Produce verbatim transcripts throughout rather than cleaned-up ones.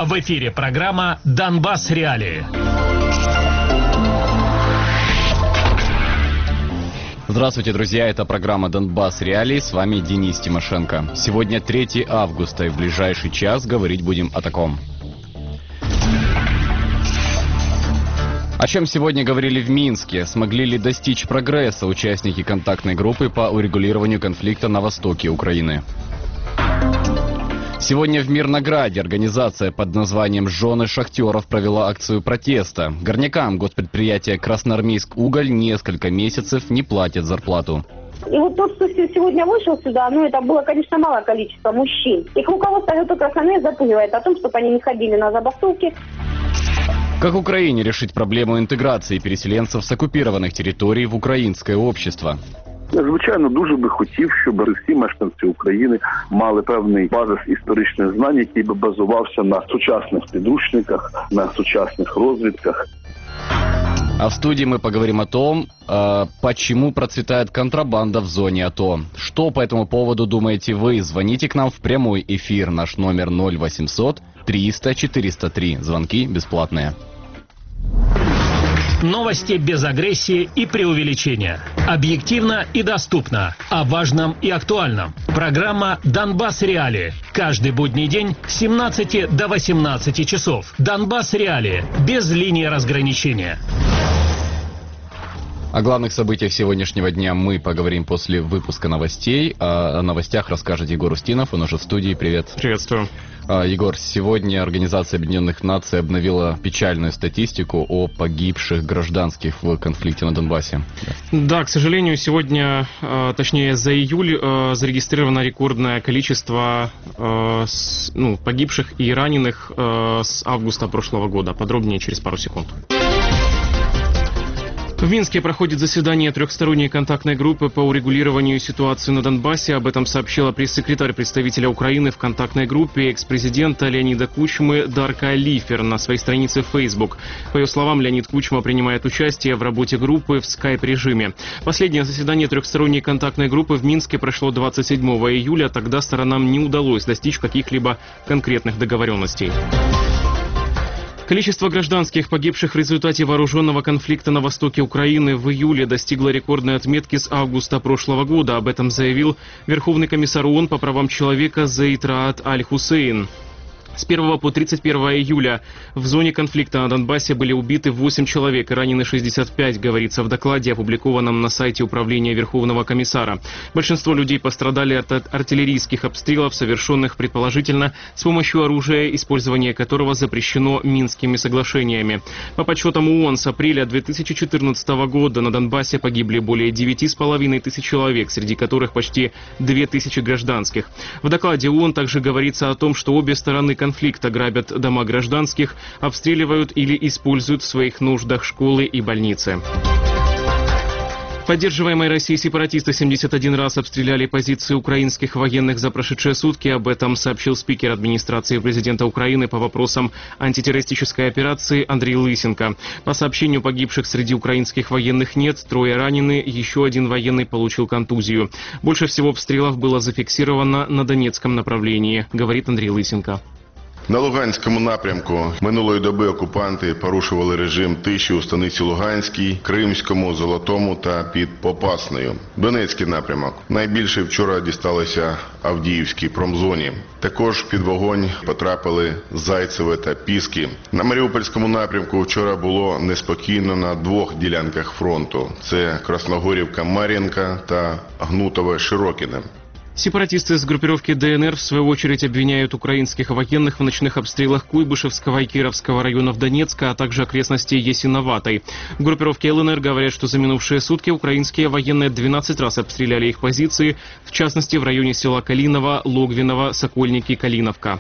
В эфире программа «Донбасс. Реалии». Здравствуйте, друзья, это программа «Донбасс. Реалии», с вами Денис Тимошенко. Сегодня третье августа, и в ближайший час говорить будем о таком. О чем сегодня говорили в Минске? Смогли ли достичь прогресса участники контактной группы по урегулированию конфликта на востоке Украины? Сегодня в Мирнограде организация под названием «Жены шахтеров» провела акцию протеста. Горнякам госпредприятия «Красноармейск-Уголь» несколько месяцев не платят зарплату. И вот тот, кто сегодня вышел сюда, ну это было, конечно, малое количество мужчин. Их руководство ГТО «Красноармейск» запугивает о том, чтобы они не ходили на забастовки. Как Украине решить проблему інтеграції переселенців з окупованих територій в українське общество? Звичайно, дуже би хотів, щоб всі мешканці України мали певний базис історичних знань, який би базувався на сучасних підручниках, на сучасних розвідках. А в студии мы поговорим о том, э, почему процветает контрабанда в зоне АТО. Что по этому поводу думаете вы? Звоните к нам в прямой эфир. Наш номер ноль восемьсот триста четыреста три. Звонки бесплатные. Новости без агрессии и преувеличения. Объективно и доступно. О важном и актуальном. Программа «Донбасс. Реалии». Каждый будний день с семнадцати до восемнадцати часов. «Донбасс. Реалии». Без линии разграничения. О главных событиях сегодняшнего дня мы поговорим после выпуска новостей. О новостях расскажет Егор Устинов, он уже в студии. Привет. Приветствую. Егор, сегодня Организация Объединенных Наций обновила печальную статистику о погибших гражданских в конфликте на Донбассе. Да, к сожалению, сегодня, точнее за июль, зарегистрировано рекордное количество ну, погибших и раненых с августа прошлого года. Подробнее через пару секунд. В Минске проходит заседание трехсторонней контактной группы по урегулированию ситуации на Донбассе. Об этом сообщила пресс-секретарь представителя Украины в контактной группе экс-президента Леонида Кучмы Дарка Лифер на своей странице в Facebook. По ее словам, Леонид Кучма принимает участие в работе группы в скайп-режиме. Последнее заседание трехсторонней контактной группы в Минске прошло двадцать седьмого июля. Тогда сторонам не удалось достичь каких-либо конкретных договоренностей. Количество гражданских, погибших в результате вооруженного конфликта на востоке Украины в июле достигло рекордной отметки с августа прошлого года. Об этом заявил Верховный комиссар ООН по правам человека Заид Раат Аль-Хусейн. С первого по тридцать первое июля в зоне конфликта на Донбассе были убиты восемь человек и ранены шестьдесят пять, говорится в докладе, опубликованном на сайте Управления Верховного комиссара. Большинство людей пострадали от артиллерийских обстрелов, совершенных предположительно с помощью оружия, использование которого запрещено Минскими соглашениями. По подсчетам ООН, с апреля две тысячи четырнадцатого года на Донбассе погибли более девяти с половиной тысяч человек, среди которых почти две тысячи гражданских. В докладе ООН также говорится о том, что обе стороны конфликта грабят дома гражданских, обстреливают или используют в своих нуждах школы и больницы. Поддерживаемые Россией сепаратисты семьдесят один раз обстреляли позиции украинских военных за прошедшие сутки. Об этом сообщил спикер администрации президента Украины по вопросам антитеррористической операции Андрей Лысенко. По сообщению, погибших среди украинских военных нет, трое ранены, еще один военный получил контузию. Больше всего обстрелов было зафиксировано на Донецком направлении, говорит Андрей Лысенко. На Луганському напрямку минулої доби окупанти порушували режим тиші у станиці Луганській, Кримському, Золотому та під Попасною. Донецький напрямок. Найбільше вчора дісталося Авдіївській промзоні. Також під вогонь потрапили Зайцеве та Піски. На Маріупольському напрямку вчора було неспокійно на двох ділянках фронту. Це Красногорівка-Мар'їнка та Гнутове-Широкіне. Сепаратисты с группировки ДНР в свою очередь обвиняют украинских военных в ночных обстрелах Куйбышевского и Кировского районов Донецка, а также окрестностей Ясиноватой. В группировке ЛНР говорят, что за минувшие сутки украинские военные двенадцать раз обстреляли их позиции, в частности в районе села Калиново, Логвиново, Сокольники, Калиновка.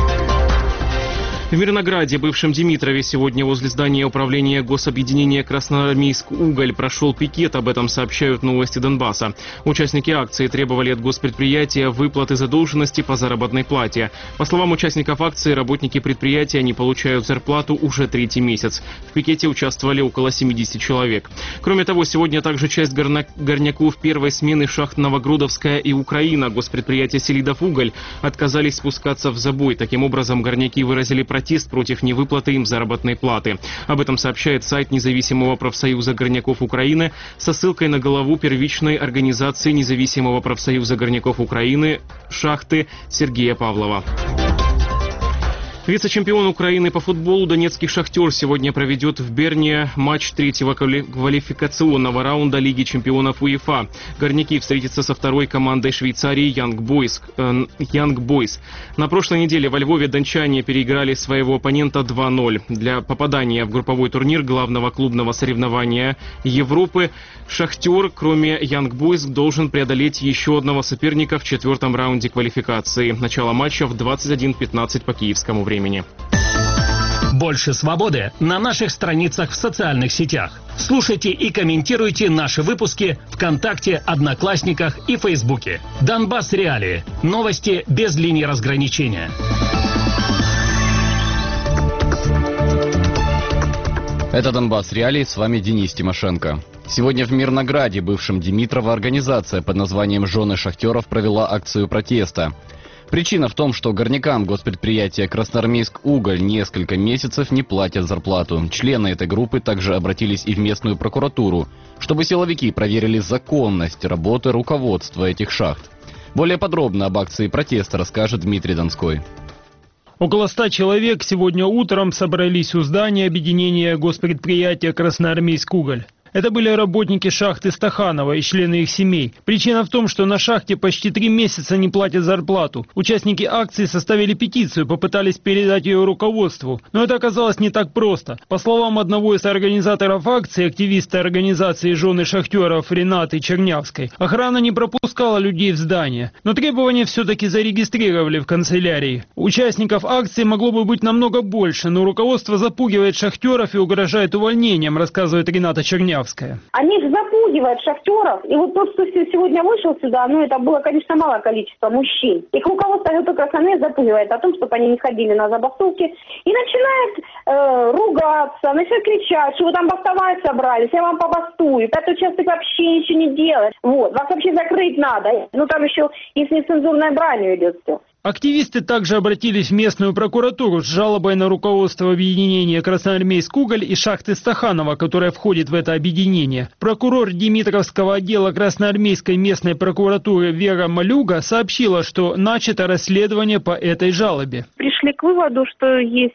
В Мирнограде, бывшем Димитрове, сегодня возле здания управления гособъединения «Красноармейск-Уголь» прошел пикет. Об этом сообщают «Новости Донбасса». Участники акции требовали от госпредприятия выплаты задолженности по заработной плате. По словам участников акции, работники предприятия не получают зарплату уже третий месяц. В пикете участвовали около семидесяти человек. Кроме того, сегодня также часть горна... горняков первой смены шахт Новогрудовская и Украина, госпредприятия «Селидов-Уголь», отказались спускаться в забой. Таким образом, горняки выразили протест протест против невыплаты им заработной платы. Об этом сообщает сайт независимого профсоюза горняков Украины со ссылкой на главу первичной организации независимого профсоюза горняков Украины «Шахты» Сергея Павлова. Вице-чемпион Украины по футболу донецкий «Шахтер» сегодня проведет в Берне матч третьего квалификационного раунда Лиги чемпионов УЕФА. Горняки встретятся со второй командой Швейцарии Young Boys. Э, Young Boys. На прошлой неделе во Львове дончане переиграли своего оппонента два ноль. Для попадания в групповой турнир главного клубного соревнования Европы «Шахтер», кроме Young Boys, должен преодолеть еще одного соперника в четвертом раунде квалификации. Начало матча в двадцать один пятнадцать по киевскому времени. Больше свободы на наших страницах в социальных сетях. Слушайте и комментируйте наши выпуски ВКонтакте, Одноклассниках и Фейсбуке. Донбасс Реалии. Новости без линии разграничения. Это Донбасс Реалии, с вами Денис Тимошенко. Сегодня в Мирнограде, бывшем Димитрово, организация под названием «Жены шахтеров» провела акцию протеста. Причина в том, что горнякам госпредприятия «Красноармейск-Уголь» несколько месяцев не платят зарплату. Члены этой группы также обратились и в местную прокуратуру, чтобы силовики проверили законность работы руководства этих шахт. Более подробно об акции протеста расскажет Дмитрий Донской. Около ста человек сегодня утром собрались у здания объединения госпредприятия «Красноармейск-Уголь». Это были работники шахты Стаханова и члены их семей. Причина в том, что на шахте почти три месяца не платят зарплату. Участники акции составили петицию, попытались передать ее руководству. Но это оказалось не так просто. По словам одного из организаторов акции, активиста организации «Жены шахтеров» Ренаты Чернявской, охрана не пропускала людей в здание. Но требования все-таки зарегистрировали в канцелярии. Участников акции могло бы быть намного больше, но руководство запугивает шахтеров и угрожает увольнением, рассказывает Рената Чернявская. Они же запугивают шахтеров. И вот тот, кто сегодня вышел сюда, ну, это было, конечно, малое количество мужчин. Их руководство ГП запугивает о том, чтобы они не ходили на забастовки. И начинает э, ругаться, начинает кричать, что вы там бастовать собрались, я вам побастую. Этот участок вообще ничего не делает. Вот, вас вообще закрыть надо. Ну, там еще и с нецензурной бранью идет все. Активисты также обратились в местную прокуратуру с жалобой на руководство объединения «Красноармейск-Уголь» и шахты Стаханова, которая входит в это объединение. Прокурор Димитровского отдела Красноармейской местной прокуратуры Вера Малюга сообщила, что начато расследование по этой жалобе. Пришли к выводу, что есть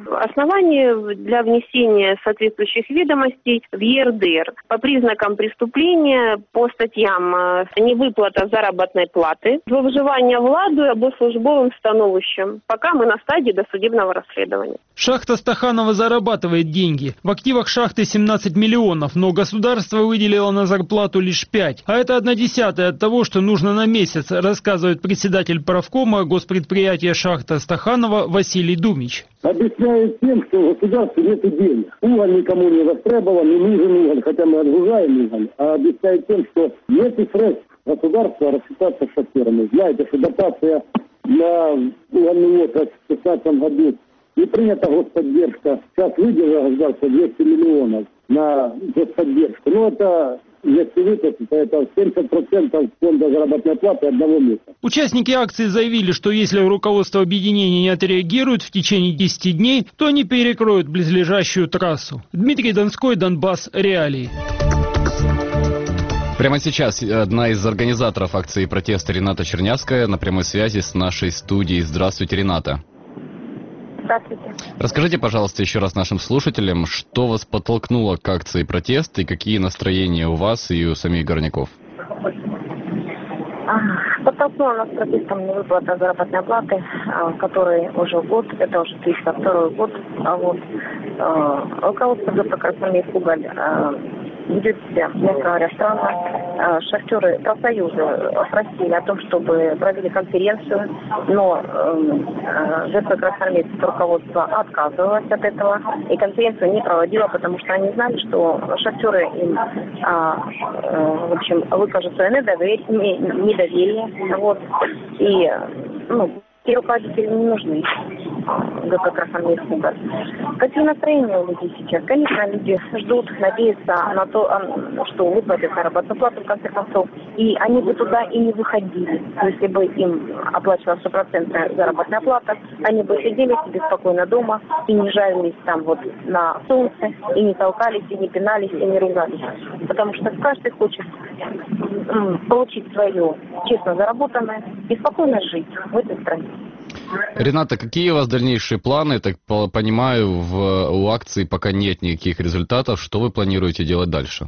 основания для внесения соответствующих ведомостей в Е Р Д Р по признакам преступления по статьям невыплата заработной платы, зловживание владою або службовым становищем, пока мы на стадии досудебного расследования. Шахта Стаханова зарабатывает деньги. В активах шахты семнадцать миллионов, но государство выделило на зарплату лишь пять. А это одна десятая от того, что нужно на месяц, рассказывает председатель правкома госпредприятия шахта Стаханова Василий Думич. Объясняют тем, что у государства нет денег. Уголь никому не востребован, не нужен уголь, хотя мы отгружаем уголь. А объясняют тем, что нет средств государства рассчитаться с шахтерами. Знаете, что дотация на угольный отрасль в шестнадцатом году не принята господдержка. Сейчас выделила государство двести миллионов на господдержку. Ну, это, если выплатить, это семьдесят процентов фонда заработной платы одного месяца. Участники акции заявили, что если руководство объединения не отреагирует в течение десяти дней, то они перекроют близлежащую трассу. Дмитрий Донской, Донбасс Реалии. Прямо сейчас одна из организаторов акции протеста Рената Чернявская на прямой связи с нашей студией. Здравствуйте, Рената. Здравствуйте. Расскажите, пожалуйста, еще раз нашим слушателям, что вас подтолкнуло к акции протеста и какие настроения у вас и у самих горняков? Подтолкнула нас протестом невыплата заработной платы, который уже год, это уже триста второй год. А вот руководство ГП «Красноармейск-Уголь» ведет себя, мягко говоря, странно. Шахтеры, профсоюзы просили о том, чтобы провели конференцию, но ГП «Красноармейск» руководство отказывалось от этого и конференцию не проводила, потому что они знали, что шахтеры им, в общем, выкажут свое недоверие, недоверие, вот, и, ну, те руководители не нужны. ГП «Красноармейск Уголь». Какие настроения у людей сейчас? Конечно, люди ждут, надеются на то, что выплатят заработную плату в конце концов. И они бы туда и не выходили. Если бы им оплачивалась стопроцентная заработная плата, они бы сидели себе спокойно дома и не жарились там вот на солнце, и не толкались, и не пинались, и не ругались. Потому что каждый хочет получить свое честно заработанное и спокойно жить в этой стране. Рената, какие у вас дальнейшие планы? Так понимаю, в, у акции пока нет никаких результатов. Что вы планируете делать дальше?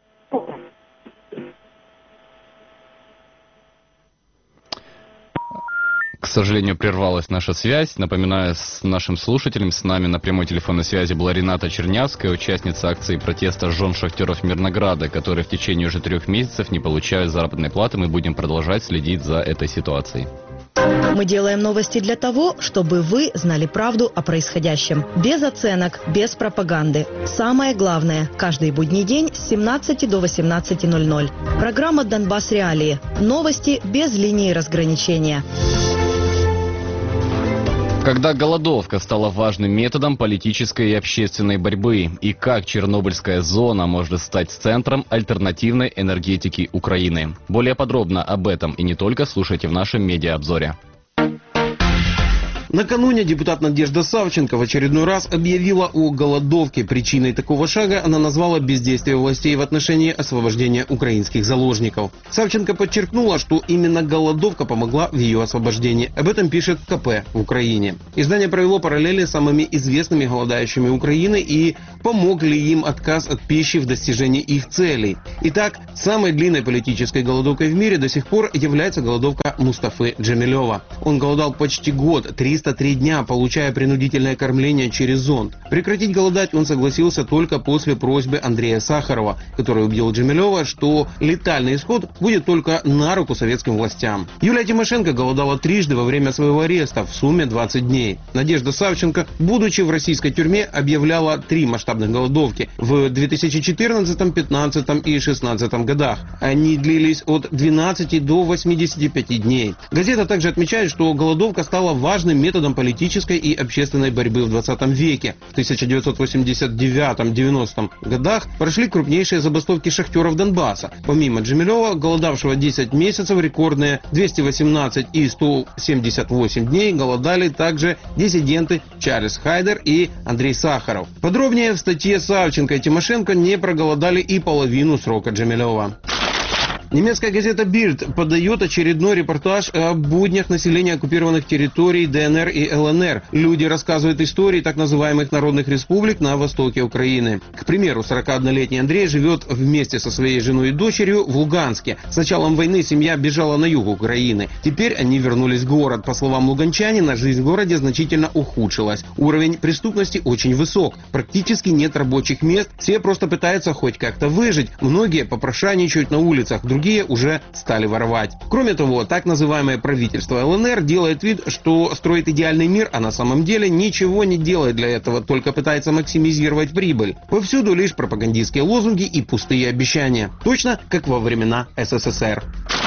К сожалению, прервалась наша связь. Напоминаю с нашим слушателям, с нами на прямой телефонной связи была Рената Чернявская, участница акции протеста жен шахтеров Мирнограда, которые в течение уже трех месяцев не получают заработной платы. Мы будем продолжать следить за этой ситуацией. Мы делаем новости для того, чтобы вы знали правду о происходящем. Без оценок, без пропаганды. Самое главное, каждый будний день с семнадцати до восемнадцати ноль-ноль. Программа «Донбасс Реалии». Новости без линии разграничения. Когда голодовка стала важным методом политической и общественной борьбы, и как Чернобыльская зона может стать центром альтернативной энергетики Украины. Более подробно об этом и не только слушайте в нашем медиаобзоре. Накануне депутат Надежда Савченко в очередной раз объявила о голодовке. Причиной такого шага она назвала бездействие властей в отношении освобождения украинских заложников. Савченко подчеркнула, что именно голодовка помогла в ее освобождении. Об этом пишет ка пэ в Украине. Издание провело параллели с самыми известными голодающими Украины и помог ли им отказ от пищи в достижении их целей. Итак, самой длинной политической голодовкой в мире до сих пор является голодовка Мустафы Джемилева. Он голодал почти год, триста три дня, получая принудительное кормление через зонд. Прекратить голодать он согласился только после просьбы Андрея Сахарова, который убедил Джемилева, что летальный исход будет только на руку советским властям. Юлия Тимошенко голодала трижды во время своего ареста, в сумме двадцать дней. Надежда Савченко, будучи в российской тюрьме, объявляла три масштабных голодовки в две тысячи четырнадцатом, две тысячи пятнадцатом и две тысячи шестнадцатом годах. Они длились от двенадцати до восьмидесяти пяти дней. Газета также отмечает, что голодовка стала важным методом методом политической и общественной борьбы в двадцатом веке. В тысяча девятьсот восемьдесят девятом — девяностом годах прошли крупнейшие забастовки шахтеров Донбасса. Помимо Джемилева, голодавшего десять месяцев, рекордные двести восемнадцать и сто семьдесят восемь дней голодали также диссиденты Чарльз Хайдер и Андрей Сахаров. Подробнее в статье Савченко и Тимошенко не проголодали и половину срока Джемилева. Немецкая газета «Бильд» подает очередной репортаж о буднях населения оккупированных территорий дэ эн эр и эл эн эр. Люди рассказывают истории так называемых народных республик на востоке Украины. К примеру, сорокаоднолетний Андрей живет вместе со своей женой и дочерью в Луганске. С началом войны семья бежала на юг Украины. Теперь они вернулись в город. По словам луганчанина, жизнь в городе значительно ухудшилась. Уровень преступности очень высок. Практически нет рабочих мест. Все просто пытаются хоть как-то выжить. Многие попрошайничают на улицах. Другие уже стали воровать. Кроме того, так называемое правительство эл эн эр делает вид, что строит идеальный мир, а на самом деле ничего не делает для этого, только пытается максимизировать прибыль. Повсюду лишь пропагандистские лозунги и пустые обещания. Точно как во времена эс эс эс эр.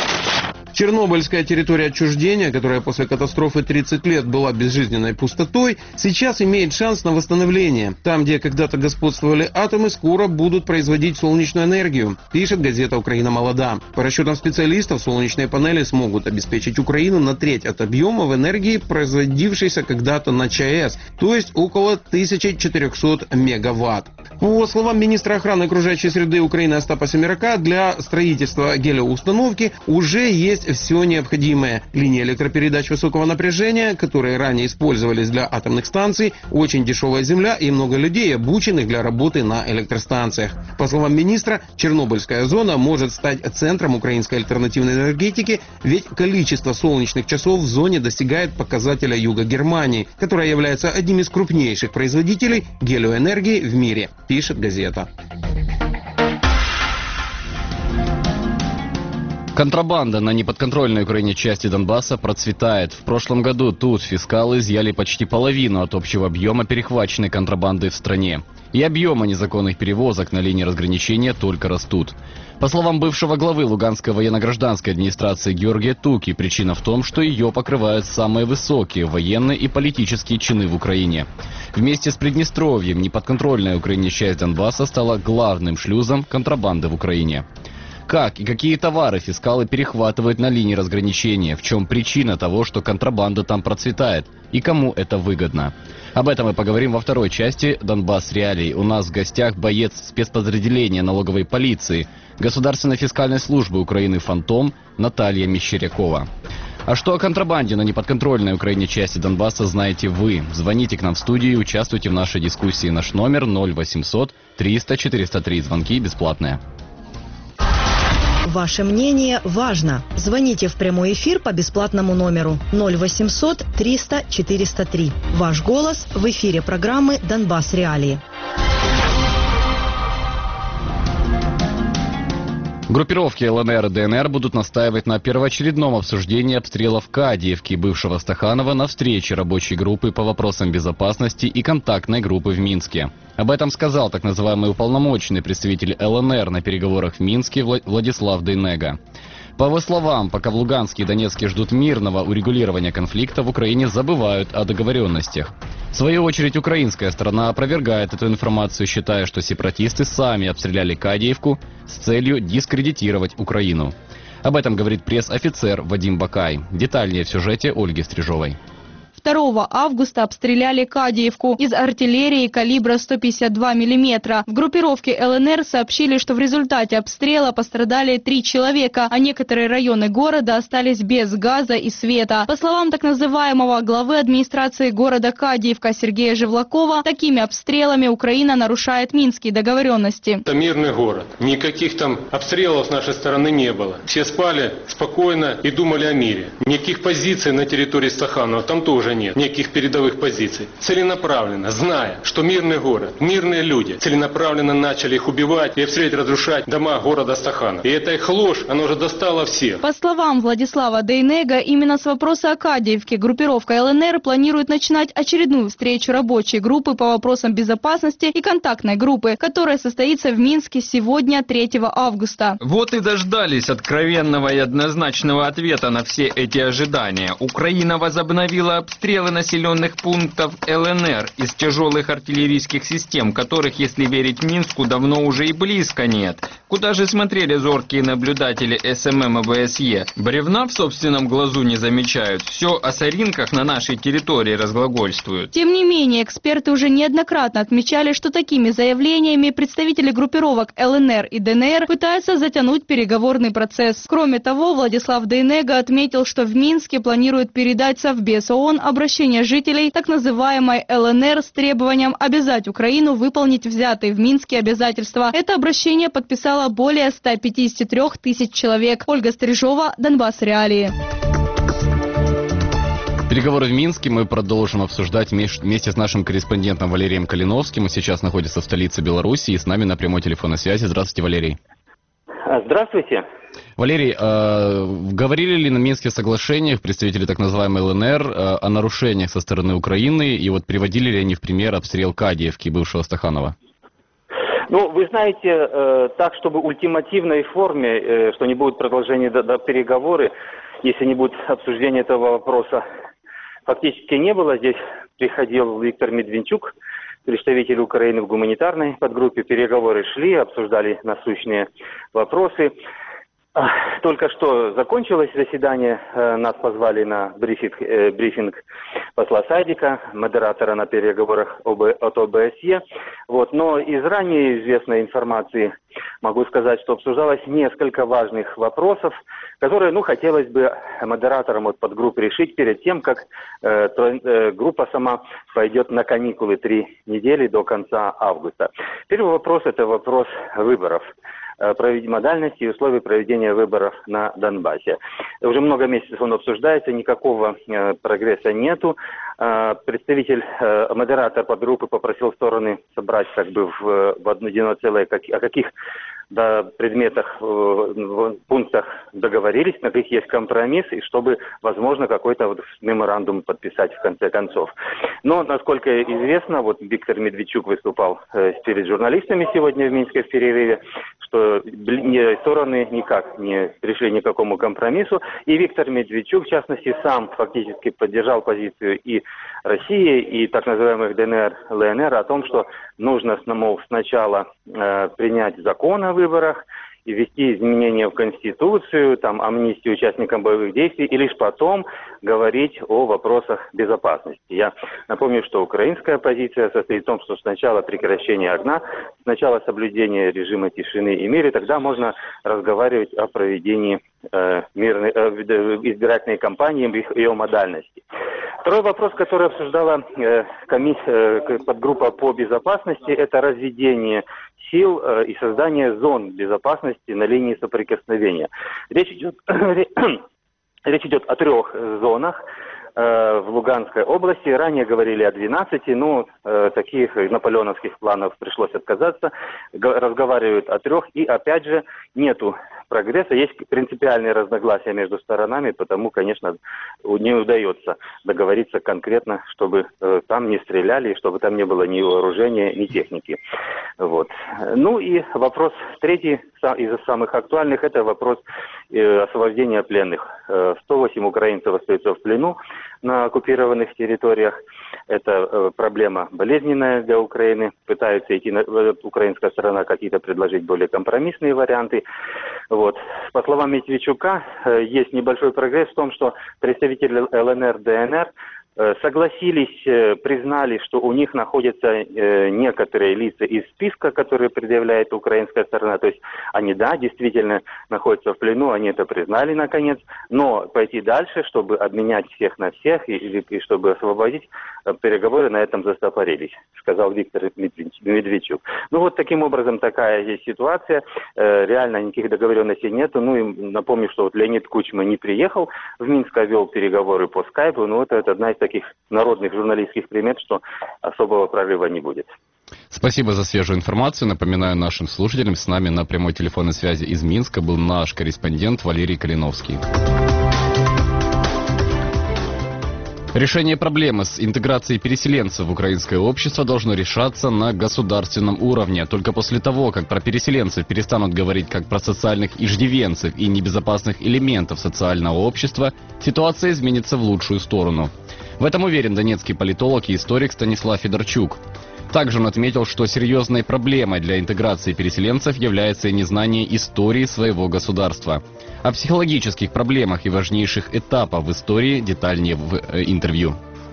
Чернобыльская территория отчуждения, которая после катастрофы тридцать лет была безжизненной пустотой, сейчас имеет шанс на восстановление. Там, где когда-то господствовали атомы, скоро будут производить солнечную энергию, пишет газета «Украина молода». По расчетам специалистов, солнечные панели смогут обеспечить Украину на треть от объемов энергии, производившейся когда-то на ЧАЭС, то есть около тысяча четыреста мегаватт. По словам министра охраны окружающей среды Украины Остапа Семерака, для строительства гелиоустановки уже есть все необходимое. Линии электропередач высокого напряжения, которые ранее использовались для атомных станций, очень дешевая земля и много людей, обученных для работы на электростанциях. По словам министра, Чернобыльская зона может стать центром украинской альтернативной энергетики, ведь количество солнечных часов в зоне достигает показателя юга Германии, которая является одним из крупнейших производителей гелиоэнергии в мире, пишет газета. Контрабанда на неподконтрольной Украине части Донбасса процветает. В прошлом году тут фискалы изъяли почти половину от общего объема перехваченной контрабанды в стране. И объемы незаконных перевозок на линии разграничения только растут. По словам бывшего главы Луганской военно-гражданской администрации Георгия Туки, причина в том, что ее покрывают самые высокие военные и политические чины в Украине. Вместе с Приднестровьем неподконтрольная Украине часть Донбасса стала главным шлюзом контрабанды в Украине. Как и какие товары фискалы перехватывают на линии разграничения? В чем причина того, что контрабанда там процветает? И кому это выгодно? Об этом мы поговорим во второй части «Донбасс Реалий». У нас в гостях боец спецподразделения налоговой полиции Государственной фискальной службы Украины «Фантом» Наталья Мещерякова. А что о контрабанде на неподконтрольной Украине части Донбасса знаете вы? Звоните к нам в студию и участвуйте в нашей дискуссии. Наш номер ноль восемьсот триста четыреста три. Звонки бесплатные. Ваше мнение важно. Звоните в прямой эфир по бесплатному номеру ноль восемьсот триста четыреста три. Ваш голос в эфире программы «Донбасс Реалии». Группировки ЛНР и ДНР будут настаивать на первоочередном обсуждении обстрелов Кадиевки бывшего Стаханова на встрече рабочей группы по вопросам безопасности и контактной группы в Минске. Об этом сказал так называемый уполномоченный представитель ЛНР на переговорах в Минске Владислав Дейнега. По его словам, пока в Луганске и Донецке ждут мирного урегулирования конфликта, в Украине забывают о договоренностях. В свою очередь, украинская сторона опровергает эту информацию, считая, что сепаратисты сами обстреляли Кадиевку с целью дискредитировать Украину. Об этом говорит пресс-офицер Вадим Бакай. Детальнее в сюжете Ольги Стрижовой. второго августа обстреляли Кадиевку из артиллерии калибра сто пятьдесят два миллиметра. В группировке ЛНР сообщили, что в результате обстрела пострадали три человека, а некоторые районы города остались без газа и света. По словам так называемого главы администрации города Кадиевка Сергея Живлакова, такими обстрелами Украина нарушает минские договоренности. Это мирный город. Никаких там обстрелов с нашей стороны не было. Все спали спокойно и думали о мире. Никаких позиций на территории Стаханова там тоже нет, никаких передовых позиций. Целенаправленно, зная, что мирный город, мирные люди, целенаправленно начали их убивать и обстрелять, разрушать дома города Стаханов. И эта их ложь, она уже достала всех. По словам Владислава Дейнега, именно с вопроса о Кадиевке группировка ЛНР планирует начинать очередную встречу рабочей группы по вопросам безопасности и контактной группы, которая состоится в Минске сегодня, третьего августа. Вот и дождались откровенного и однозначного ответа на все эти ожидания. Украина возобновила обстрелы населенных пунктов ЛНР из тяжелых артиллерийских систем, которых, если верить Минску, давно уже и близко нет. Куда же смотрели зоркие наблюдатели СММ и ВСЕ? Бревна в собственном глазу не замечают, все о соринках на нашей территории разглагольствуют. Тем не менее, эксперты уже неоднократно отмечали, что такими заявлениями представители группировок ЛНР и ДНР пытаются затянуть переговорный процесс. Кроме того, Владислав Дейнега отметил, что в Минске планируют передать Совбез ООН обращение жителей так называемой ЛНР с требованием обязать Украину выполнить взятые в Минске обязательства. Это обращение подписало более ста пятидесяти трёх тысяч человек. Ольга Стрижова, Донбасс Реалии. Переговоры в Минске мы продолжим обсуждать вместе с нашим корреспондентом Валерием Калиновским. Он сейчас находится в столице Беларуси и с нами на прямой телефонной связи. Здравствуйте, Валерий. Здравствуйте. Валерий, э, говорили ли на Минских соглашениях представители так называемой ЛНР э, о нарушениях со стороны Украины, и вот приводили ли они в пример обстрел Кадиевки бывшего Стаханова? Ну, вы знаете, э, так, чтобы в ультимативной форме, э, что не будет продолжения до, до переговоры, если не будет обсуждения этого вопроса, фактически не было. Здесь приходил Виктор Медведчук, представитель Украины в гуманитарной подгруппе. Переговоры шли, обсуждали насущные вопросы. Только что закончилось заседание, нас позвали на брифинг, брифинг посла Сайдика, модератора на переговорах от ОБСЕ. Вот. Но из ранее известной информации могу сказать, что обсуждалось несколько важных вопросов, которые, ну, хотелось бы модераторам от подгруппы решить перед тем, как э, то, э, группа сама пойдет на каникулы три недели до конца августа. Первый вопрос – это вопрос выборов. Модальности и условий проведения выборов на Донбассе. Уже много месяцев он обсуждается, никакого э, прогресса нету. Э, представитель, э, модератор подгруппы попросил стороны собрать как бы в, в одно целое, как, о каких до предметах, в пунктах договорились, на каких есть компромисс, и чтобы, возможно, какой-то вот меморандум подписать в конце концов. Но, насколько известно, вот Виктор Медведчук выступал перед журналистами сегодня в Минске в перерыве, что стороны никак не пришли ни к какому компромиссу. И Виктор Медведчук, в частности, сам фактически поддержал позицию и России, и так называемых ДНР, ЛНР о том, что нужно, мол, сначала э, принять закон о выборах и ввести изменения в Конституцию, там, амнистию участникам боевых действий, и лишь потом говорить о вопросах безопасности. Я напомню, что украинская позиция состоит в том, что сначала прекращение огня, сначала соблюдение режима тишины и мира, тогда можно разговаривать о проведении э, мирной, э, избирательной кампании и их, ее модальности. Второй вопрос, который обсуждала э, комиссия, э, подгруппа по безопасности, это разведение сил э, и создание зон безопасности на линии соприкосновения. Речь идет, речь идет о трех зонах э, в Луганской области. Ранее говорили о двенадцати, но э, таких наполеоновских планов пришлось отказаться. Г- разговаривают о трех, и опять же нету прогресса, есть принципиальные разногласия между сторонами, потому, конечно, не удается договориться конкретно, чтобы э, там не стреляли, и чтобы там не было ни вооружения, ни техники. Вот. Ну и вопрос третий, из самых актуальных, это вопрос э, освобождения пленных. Э, сто восемь украинцев остаются в плену на оккупированных территориях. Это э, проблема болезненная для Украины. Пытаются идти на, э, украинская сторона какие-то предложить более компромиссные варианты. Вот. По словам Медведчука, э, есть небольшой прогресс в том, что представители ЛНР, ДНР согласились, признали, что у них находятся э, некоторые лица из списка, которые предъявляет украинская сторона. То есть они, да, действительно находятся в плену, они это признали наконец, но пойти дальше, чтобы обменять всех на всех и, и чтобы освободить, переговоры на этом застопорились, сказал Виктор Медведчук. Ну вот таким образом такая есть ситуация. Э, реально никаких договоренностей нету. Ну и напомню, что вот Леонид Кучма не приехал в Минск, а вел переговоры по скайпу. Ну вот это одна из таких народных журналистских примет, что особого прорыва не будет. Спасибо за свежую информацию. Напоминаю нашим слушателям, с нами на прямой телефонной связи из Минска был наш корреспондент Валерий Калиновский. Решение проблемы с интеграцией переселенцев в украинское общество должно решаться на государственном уровне. Только после того, как про переселенцев перестанут говорить как про социальных иждивенцев и небезопасных элементов социального общества, ситуация изменится в лучшую сторону. В этом уверен донецкий политолог и историк Станислав Федорчук. Также он отметил, что серьезной проблемой для интеграции переселенцев является незнание истории своего государства. О психологических проблемах и важнейших этапах в истории детальнее в э, интервью.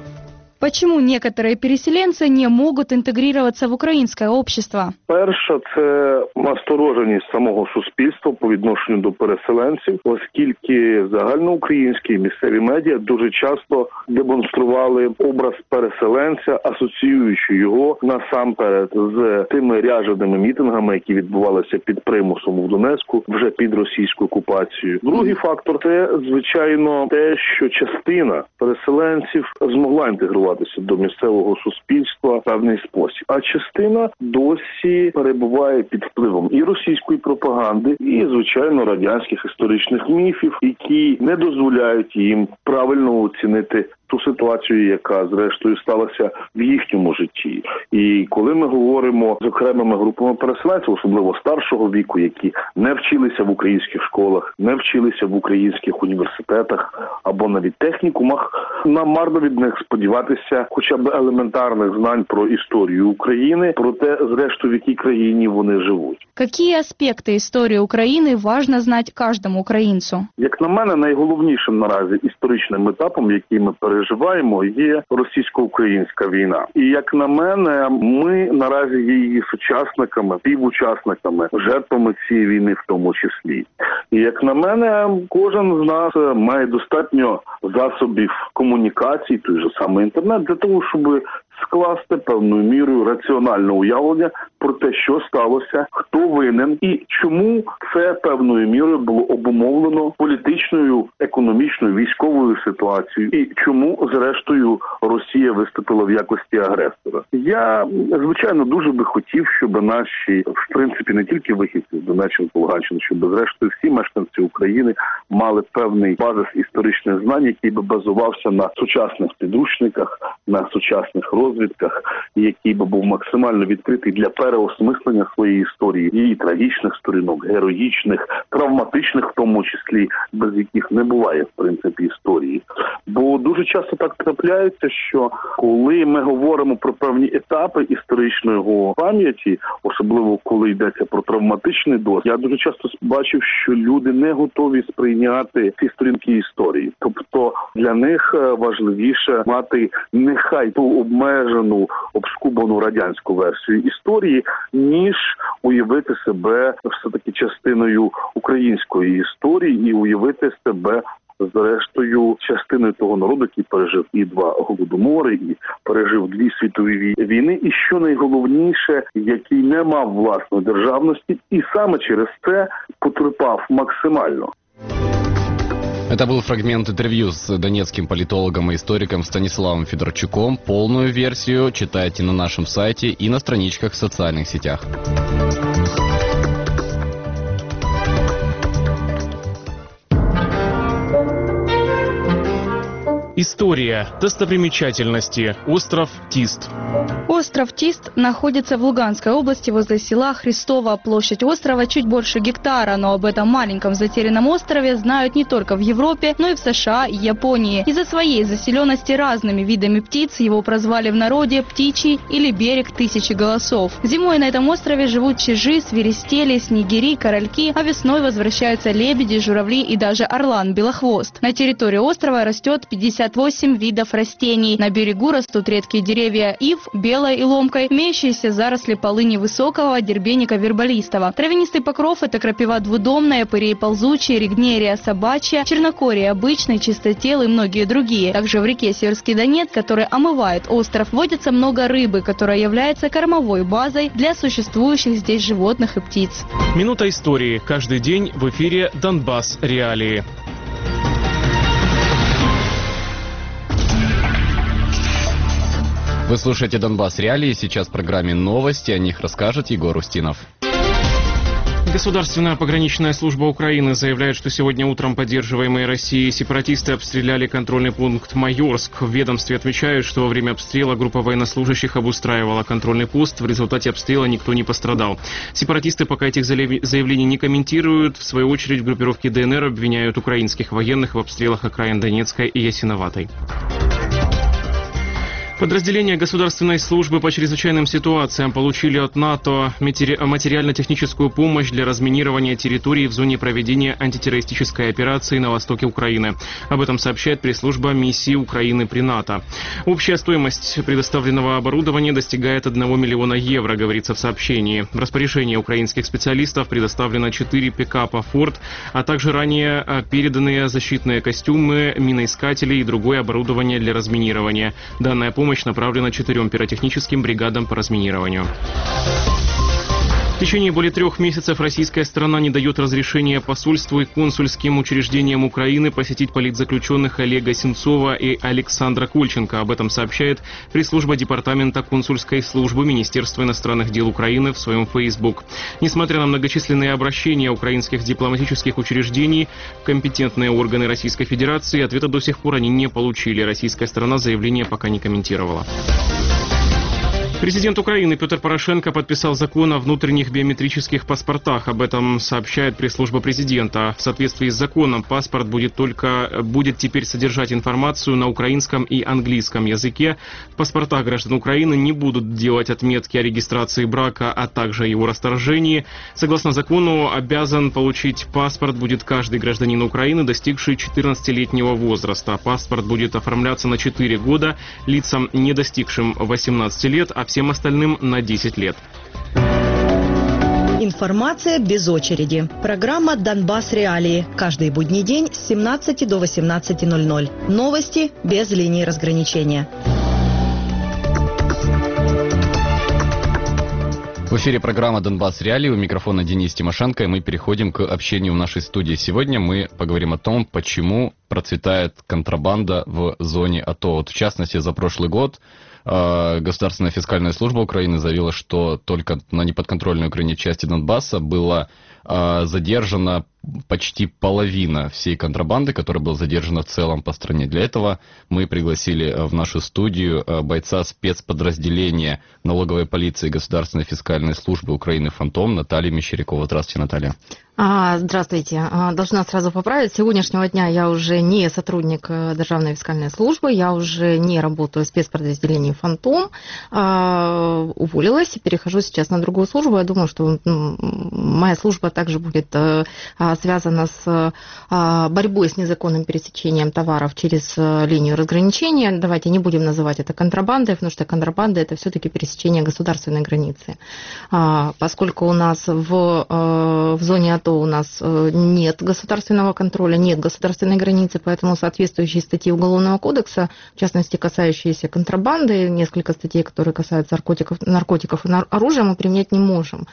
Почему некоторые переселенцы не могут интегрироваться в українське общество? Перше, це настороженість самого суспільства по відношенню до переселенців, оскільки загальноукраїнські місцеві медіа дуже часто демонстрували образ переселенця, асоціюючи його насамперед з тими ряженими мітингами, які відбувалися під примусом в Донецьку, вже під російською окупацією. Другий фактор – це, звичайно, те, що частина переселенців змогла інтегрувати до місцевого суспільства в певний спосіб. А частина досі перебуває під впливом і російської пропаганди, і, звичайно, радянських історичних міфів, які не дозволяють їм правильно оцінити ту ситуацію, яка, зрештою, сталася в їхньому житті. І коли ми говоримо з окремими групами переселенців, особливо старшого віку, які не вчилися в українських школах, не вчилися в українських університетах або навіть технікумах, нам марно від них сподіватися хоча б елементарних знань про історію України, про те, зрештою, в якій країні вони живуть. Які аспекти історії України важливо знати кожному українцю? Як на мене, найголовнішим наразі історичним етапом, який ми переживаємо, є російсько-українська війна. І як на мене, ми наразі є її сучасниками, співучасниками, жертвами цієї війни в тому числі. І як на мене, кожен з нас має достатньо засобів комунікації, той же самий інтернет, для того, щоб скласти певною мірою раціональне уявлення про те, що сталося, хто винен і чому це певною мірою було обумовлено політичною, економічною, військовою ситуацією і чому, зрештою, Росія виступила в якості агресора. Я, звичайно, дуже би хотів, щоб наші, в принципі, не тільки вихідці з Донеччини, Луганщини, щоб, зрештою, всі мешканці України мали певний базис історичних знань, який би базувався на сучасних підручниках, на сучасних розвідках, і який би був максимально відкритий для переосмислення своєї історії, її трагічних сторінок, героїчних, травматичних в тому числі, без яких не буває, в принципі, історії. Бо дуже часто так трапляється, що коли ми говоримо про певні етапи історичної пам'яті, особливо коли йдеться про травматичний досвід, я дуже часто бачив, що люди не готові сприйняти ці сторінки історії. Тобто для них важливіше мати нехай ту обмежену, обскубану радянську версію історії, ніж уявити себе все-таки частиною української історії і уявити себе зрештою частиною того народу, який пережив і два голодомори, і пережив дві світові війни, і що найголовніше, який не мав власної державності, і саме через це потерпав максимально. Это был фрагмент интервью с донецким политологом и историком Станиславом Федорчуком. Полную версию читайте на нашем сайте и на страничках в социальных сетях. История. Достопримечательности. Остров Тист. Остров Тист находится в Луганской области возле села Христово. Площадь острова чуть больше гектара, но об этом маленьком затерянном острове знают не только в Европе, но и в США и Японии. Из-за своей заселенности разными видами птиц его прозвали в народе «Птичий» или «Берег тысячи голосов». Зимой на этом острове живут чижи, свиристели, снегири, корольки, а весной возвращаются лебеди, журавли и даже орлан-белохвост. На территории острова растет пятьдесят восемь видов растений. На берегу растут редкие деревья ив, белой и ломкой, имеющиеся заросли полыни высокого, дербеника верболистого. Травянистый покров – это крапива двудомная, пырей ползучий, ригнерия собачья, чернокория обычный, чистотел и многие другие. Также в реке Северский Донец, который омывает остров, водится много рыбы, которая является кормовой базой для существующих здесь животных и птиц. Минута истории. Каждый день в эфире «Донбасс. Реалии». Вы слушаете «Донбасс. Реалии». Сейчас в программе новости. О них расскажет Егор Устинов. Государственная пограничная служба Украины заявляет, что сегодня утром поддерживаемые Россией сепаратисты обстреляли контрольный пункт Майорск. В ведомстве отмечают, что во время обстрела группа военнослужащих обустраивала контрольный пост. В результате обстрела никто не пострадал. Сепаратисты пока этих заявлений не комментируют. В свою очередь группировки ДНР обвиняют украинских военных в обстрелах окраин Донецкой и Ясиноватой. Подразделения Государственной службы по чрезвычайным ситуациям получили от НАТО материально-техническую помощь для разминирования территорий в зоне проведения антитеррористической операции на востоке Украины. Об этом сообщает пресс-служба миссии Украины при НАТО. Общая стоимость предоставленного оборудования достигает одного миллиона евро, говорится в сообщении. В распоряжение украинских специалистов предоставлено четыре пикапа «Форд», а также ранее переданные защитные костюмы, миноискатели и другое оборудование для разминирования. Данная помощь направлена четырем пиротехническим бригадам по разминированию. В течение более трех месяцев российская сторона не дает разрешения посольству и консульским учреждениям Украины посетить политзаключенных Олега Сенцова и Александра Кольченко. Об этом сообщает пресс-служба Департамента консульской службы Министерства иностранных дел Украины в своем Facebook. Несмотря на многочисленные обращения украинских дипломатических учреждений, компетентные органы Российской Федерации ответа до сих пор они не получили. Российская сторона заявление пока не комментировала. Президент Украины Петр Порошенко подписал закон о внутренних биометрических паспортах. Об этом сообщает пресс-служба президента. В соответствии с законом паспорт будет только будет теперь содержать информацию на украинском и английском языке. В паспортах граждан Украины не будут делать отметки о регистрации брака, а также его расторжении. Согласно закону, обязан получить паспорт будет каждый гражданин Украины, достигший четырнадцатилетнего возраста. Паспорт будет оформляться на четыре года лицам, не достигшим восемнадцати лет, а всем остальным на десять лет. Информация без очереди. Программа «Донбасс. Реалии». Каждый будний день с семнадцати до восемнадцати ноль ноль. Новости без линии разграничения. В эфире программа «Донбасс Реалии», у микрофона Денис Тимошенко, и мы переходим к общению в нашей студии. Сегодня мы поговорим о том, почему процветает контрабанда в зоне АТО. Вот в частности, за прошлый год э, Государственная фискальная служба Украины заявила, что только на неподконтрольной Украине части Донбасса было э, задержано почти половина всей контрабанды, которая была задержана в целом по стране. Для этого мы пригласили в нашу студию бойца спецподразделения налоговой полиции Государственной фискальной службы Украины «Фантом» Наталью Мещерякову. Здравствуйте, Наталья. Здравствуйте. Должна сразу поправить. С сегодняшнего дня я уже не сотрудник Державной фискальной службы, я уже не работаю в спецподразделении «Фантом», уволилась и перехожу сейчас на другую службу. Я думаю, что моя служба также будет связана с борьбой с незаконным пересечением товаров через линию разграничения. Давайте не будем называть это контрабандой, потому что контрабанда – это все-таки пересечение государственной границы. Поскольку у нас в, в зоне АТО у нас нет государственного контроля, нет государственной границы, поэтому соответствующие статьи Уголовного кодекса, в частности, касающиеся контрабанды, несколько статей, которые касаются наркотиков, наркотиков и оружия, мы применять не можем.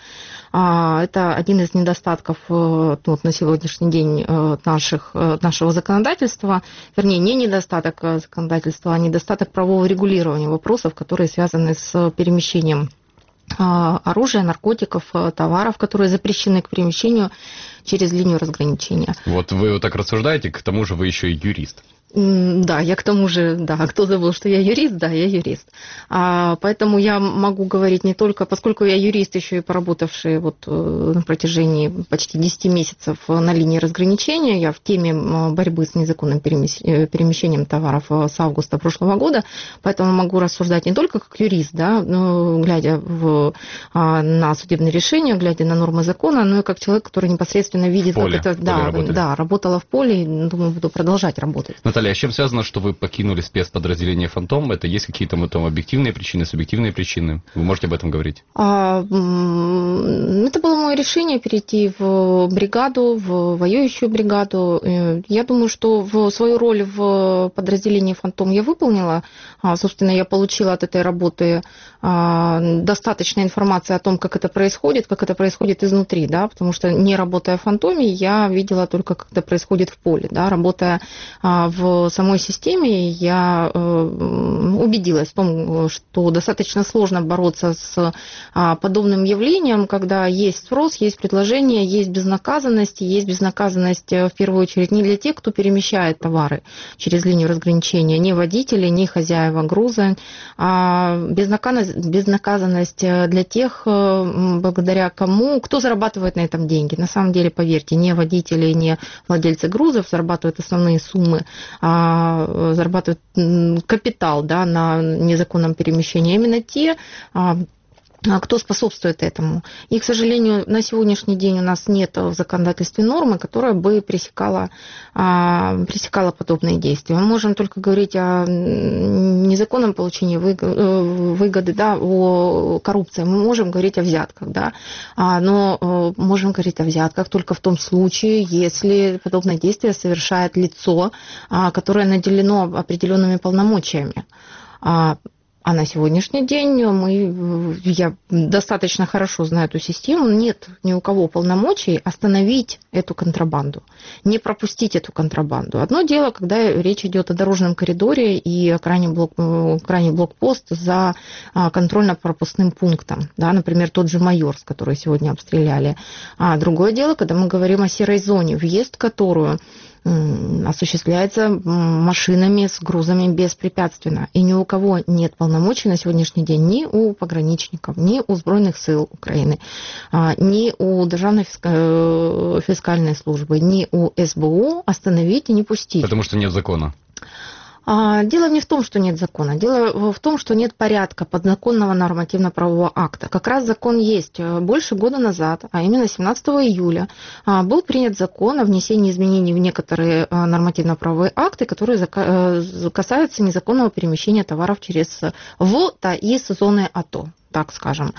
Это один из недостатков вот, на сегодняшний день наших, нашего законодательства, вернее, не недостаток законодательства, а недостаток правового регулирования вопросов, которые связаны с перемещением оружия, наркотиков, товаров, которые запрещены к перемещению через линию разграничения. Вот вы вот так рассуждаете, к тому же вы еще и юрист. Да, я к тому же, да, кто забыл, что я юрист, да, я юрист. А, поэтому я могу говорить не только, поскольку я юрист, еще и поработавший вот на протяжении почти десяти месяцев на линии разграничения, я в теме борьбы с незаконным перемещением товаров с августа прошлого года, поэтому могу рассуждать не только как юрист, да, но, глядя в, на судебные решения, глядя на нормы закона, но и как человек, который непосредственно видит, как это, да, да, работала в поле, и, думаю, буду продолжать работать. Наталья, а с чем связано, что вы покинули спецподразделение «Фантом»? Это есть какие-то там объективные причины, субъективные причины? Вы можете об этом говорить? А, это было мое решение перейти в бригаду, в воюющую бригаду. Я думаю, что в свою роль в подразделении «Фантом» я выполнила. Собственно, я получила от этой работы достаточно информации о том, как это происходит, как это происходит изнутри, да, потому что не работая в «Фантоме», я видела только, как это происходит в поле, да, работая в в самой системе, я убедилась в том, что достаточно сложно бороться с подобным явлением, когда есть спрос, есть предложение, есть безнаказанность, и есть безнаказанность в первую очередь не для тех, кто перемещает товары через линию разграничения, не водители, не хозяева груза, а безнаказанность для тех, благодаря кому, кто зарабатывает на этом деньги. На самом деле, поверьте, не водители, не владельцы грузов зарабатывают основные суммы, зарабатывают капитал, да, на незаконном перемещении. Именно те, кто способствует этому. И, к сожалению, на сегодняшний день у нас нет в законодательстве нормы, которая бы пресекала, пресекала подобные действия. Мы можем только говорить о незаконном получении выгоды, да, о коррупции. Мы можем говорить о взятках, да, но можем говорить о взятках только в том случае, если подобное действие совершает лицо, которое наделено определенными полномочиями. А на сегодняшний день мы, я достаточно хорошо знаю эту систему, нет ни у кого полномочий остановить эту контрабанду, не пропустить эту контрабанду. Одно дело, когда речь идет о дорожном коридоре и крайний, блок, крайний блокпост за контрольно-пропускным пунктом, да, например, тот же Майорск, который сегодня обстреляли. А другое дело, когда мы говорим о серой зоне, въезд в которую осуществляется машинами с грузами беспрепятственно. И ни у кого нет полномочий на сегодняшний день ни у пограничников, ни у Збройных сил Украины, ни у Державной фискальной службы, ни у эс бэ у остановить и не пустить. Потому что нет закона. Дело не в том, что нет закона. Дело в том, что нет порядка подзаконного нормативно-правового акта. Как раз закон есть. Больше года назад, а именно семнадцатого июля, был принят закон о внесении изменений в некоторые нормативно-правовые акты, которые касаются незаконного перемещения товаров через в та из зоны АТО, так скажем.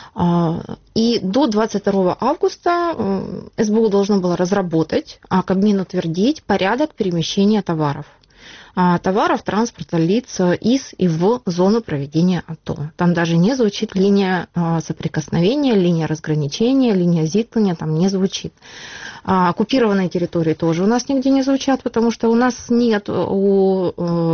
И до двадцать второго августа эс бэ у должно было разработать, а Кабмин утвердить порядок перемещения товаров. товаров, транспорта, лиц из и в зону проведения АТО. Там даже не звучит линия соприкосновения, линия разграничения, линия зиткания, там не звучит. Оккупированные территории тоже у нас нигде не звучат, потому что у нас нет у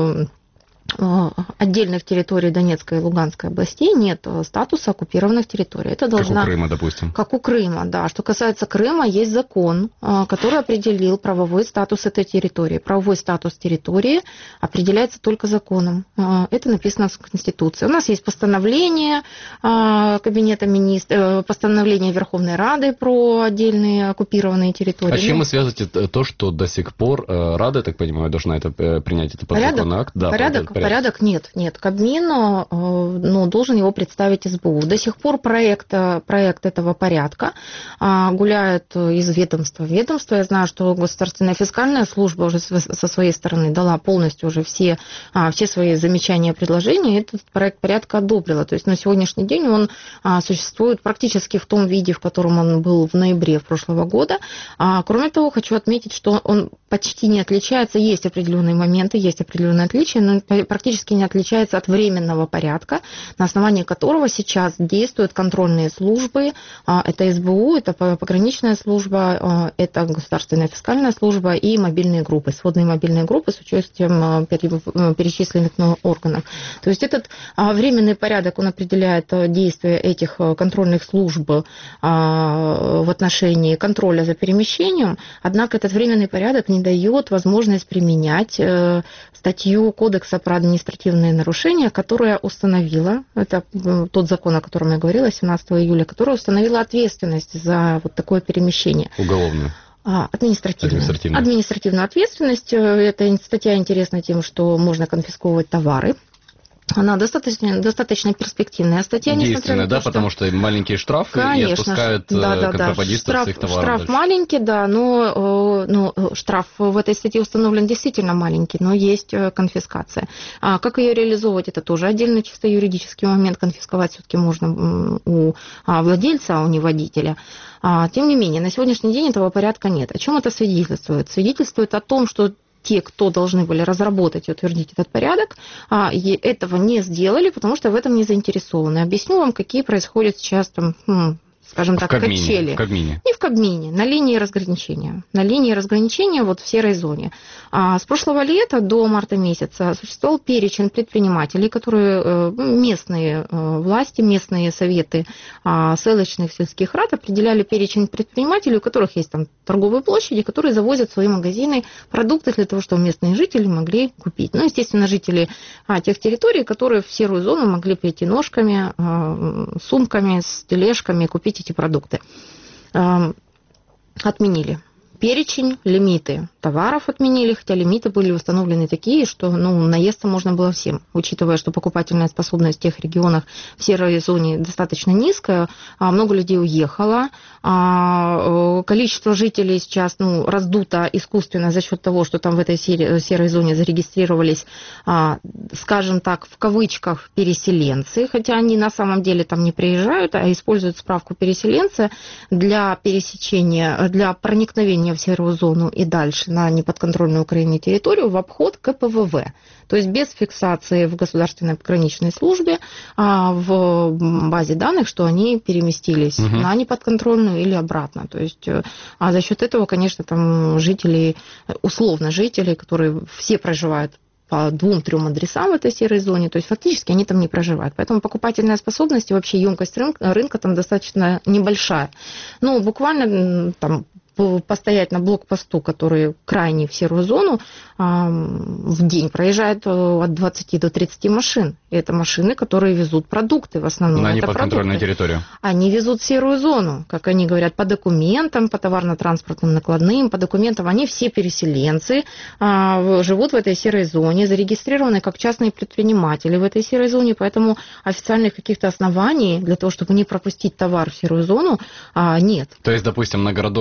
отдельных территорий Донецкой и Луганской областей нет статуса оккупированных территорий. Это должна... Как у Крыма, допустим. Как у Крыма, да. Что касается Крыма, есть закон, который определил правовой статус этой территории. Правовой статус территории определяется только законом. Это написано в Конституции. У нас есть постановление Кабинета министров, постановление Верховной Рады про отдельные оккупированные территории. А с чем вы связываете то, что до сих пор Рада, я так понимаю, должна это принять это подзаконный акт? Да, порядок? Порядок? Порядок нет. Нет. Кабмин ну, должен его представить СБУ. До сих пор проект, проект этого порядка гуляет из ведомства в ведомство. Я знаю, что Государственная фискальная служба уже со своей стороны дала полностью уже все, все свои замечания и предложения, и этот проект порядка одобрила. То есть на сегодняшний день он существует практически в том виде, в котором он был в ноябре прошлого года. Кроме того, хочу отметить, что он почти не отличается. Есть определенные моменты, есть определенные отличия, но практически не отличается от временного порядка, на основании которого сейчас действуют контрольные службы. Это СБУ, это пограничная служба, это Государственная фискальная служба и мобильные группы, сводные мобильные группы с участием перечисленных органов. То есть этот временный порядок, он определяет действия этих контрольных служб в отношении контроля за перемещением, однако этот временный порядок не дает возможность применять статью Кодекса про административные нарушения, которая установила, это тот закон, о котором я говорила, семнадцатого июля, которая установила ответственность за вот такое перемещение. Уголовную. Административную. Административную. Административную ответственность. Эта статья интересна тем, что можно конфисковывать товары. Она достаточно, достаточно перспективная статья. Действенная, да, то, что... потому что маленькие штрафы Конечно, и отпускают да, да, контрабандистов да. с их товаров. Штраф дальше. Маленький, да, но ну, штраф в этой статье установлен действительно маленький, но есть конфискация. А как ее реализовывать, это тоже отдельный чисто юридический момент. Конфисковать все-таки можно у владельца, а не водителя. Тем не менее, на сегодняшний день этого порядка нет. О чем это свидетельствует? Свидетельствует о том, что те, кто должны были разработать и утвердить этот порядок, этого не сделали, потому что в этом не заинтересованы. Объясню вам, какие происходят сейчас там, скажем так, Кабмине, качели. В Кабмине. Не в Кабмине, на линии разграничения. На линии разграничения вот в серой зоне. А с прошлого лета до марта месяца существовал перечень предпринимателей, которые местные власти, местные советы селочных сельских рад определяли перечень предпринимателей, у которых есть там торговые площади, которые завозят в свои магазины продукты для того, чтобы местные жители могли купить. Ну, естественно, жители тех территорий, которые в серую зону могли прийти ножками, сумками, с тележками, купить эти продукты. Отменили перечень, лимиты товаров отменили, хотя лимиты были установлены такие, что ну, наесться можно было всем, учитывая, что покупательная способность в тех регионах в серой зоне достаточно низкая, много людей уехало, количество жителей сейчас ну, раздуто искусственно за счет того, что там в этой серой зоне зарегистрировались, скажем так, в кавычках переселенцы, хотя они на самом деле там не приезжают, а используют справку переселенца для пересечения, для проникновения в серую зону и дальше на неподконтрольную Украине территорию в обход ка пэ вэ вэ. То есть без фиксации в государственной пограничной службе а в базе данных, что они переместились угу. на неподконтрольную или обратно. То есть а за счет этого, конечно, там жители, условно жители, которые все проживают по двум-трем адресам в этой серой зоне, то есть фактически они там не проживают. Поэтому покупательная способность и вообще емкость рынка, рынка там достаточно небольшая. Ну, буквально там постоять на блокпосту, который крайний в серую зону, в день проезжает от двадцати до тридцати машин. И это машины, которые везут продукты в основном. На это неподконтрольную продукты. территорию. Они везут в серую зону, как они говорят, по документам, по товарно-транспортным накладным, по документам. Они все переселенцы, живут в этой серой зоне, зарегистрированы как частные предприниматели в этой серой зоне, поэтому официальных каких-то оснований для того, чтобы не пропустить товар в серую зону, нет. То есть, допустим, на городок населения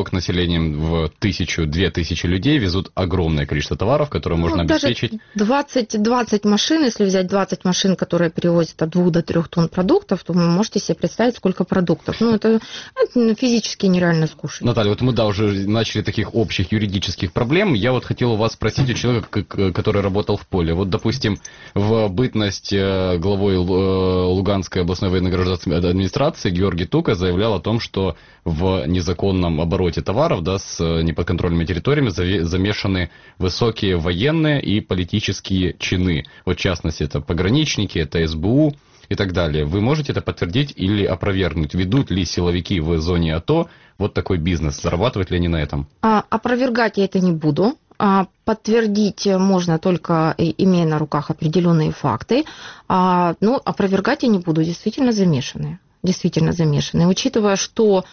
населением в тысячу-две тысячи людей везут огромное количество товаров, которые можно ну, обеспечить. двадцать, двадцать машин, если взять двадцать машин, которые перевозят от двух до трёх тонн продуктов, то вы можете себе представить, сколько продуктов. Ну, это, это физически нереально скушать. Наталья, вот мы, да, уже начали таких общих юридических проблем. Я вот хотел у вас спросить у человека, который работал в поле. Вот, допустим, в бытность главой Луганской областной военно-гражданской администрации Георгий Тука заявлял о том, что в незаконном обороте товаров, да, с неподконтрольными территориями замешаны высокие военные и политические чины. Вот, в частности, это пограничники, это эс бэ у и так далее. Вы можете это подтвердить или опровергнуть? Ведут ли силовики в зоне АТО вот такой бизнес? Зарабатывают ли они на этом? А, опровергать я это не буду. А, подтвердить можно только имея на руках определенные факты. А, но опровергать я не буду. Действительно замешаны. Действительно замешаны. Учитывая, что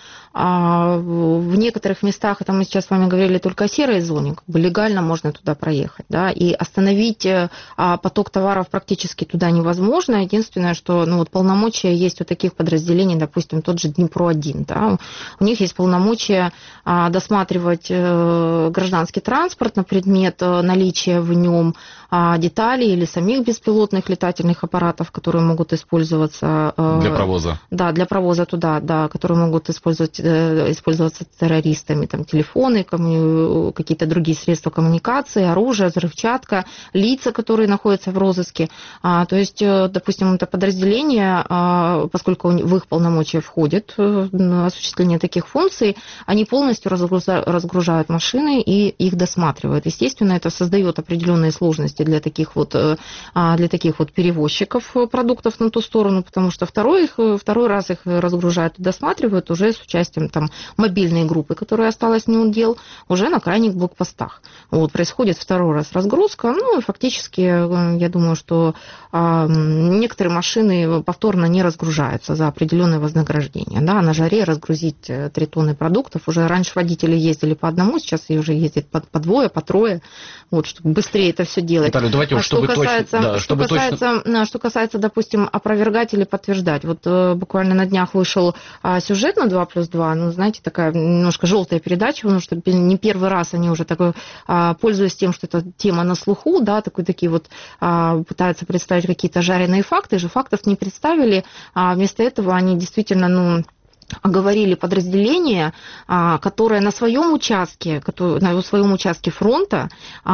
а, в некоторых местах, это мы сейчас с вами говорили только о серой зоне, как бы легально можно туда проехать, да, и остановить а, поток товаров практически туда невозможно. Единственное, что ну, вот полномочия есть у таких подразделений, допустим, тот же Днепро один, да, у них есть полномочия а, досматривать а, гражданский транспорт на предмет а, наличия в нем а, деталей или самих беспилотных летательных аппаратов, которые могут использоваться а, для провоза. Да, для провоза туда, да, которые могут использовать, использоваться террористами, там, телефоны, какие-то другие средства коммуникации, оружие, взрывчатка, лица, которые находятся в розыске. А, то есть, допустим, это подразделение, а, поскольку в их полномочия входит осуществление таких функций, они полностью разгружают, разгружают машины и их досматривают. Естественно, это создает определенные сложности для таких вот, для таких вот перевозчиков продуктов на ту сторону, потому что второй, второй раз их разгружают и досматривают уже с участием там мобильной группы, которая осталась неудел, уже на крайних блокпостах. Вот, происходит второй раз разгрузка, ну и фактически, я думаю, что а, некоторые машины повторно не разгружаются за определенное вознаграждение. Да, на жаре разгрузить три тонны продуктов, уже раньше водители ездили по одному, сейчас и уже ездят по, по двое, по трое, вот, чтобы быстрее это все делать. Наталья, давайте, а чтобы что касается, точно, да, что, чтобы касается, точно... что касается, допустим, опровергать или подтверждать, вот буквально на днях вышел а, сюжет на два плюс два, ну, знаете, такая немножко желтая передача, потому что не первый раз они уже такой, а, пользуясь тем, что эта тема на слуху, да, такой, такие вот а, пытаются представить какие-то жареные факты, же фактов не представили, а вместо этого они действительно, ну, оговорили подразделение, которое на своем участке, на своем участке фронта,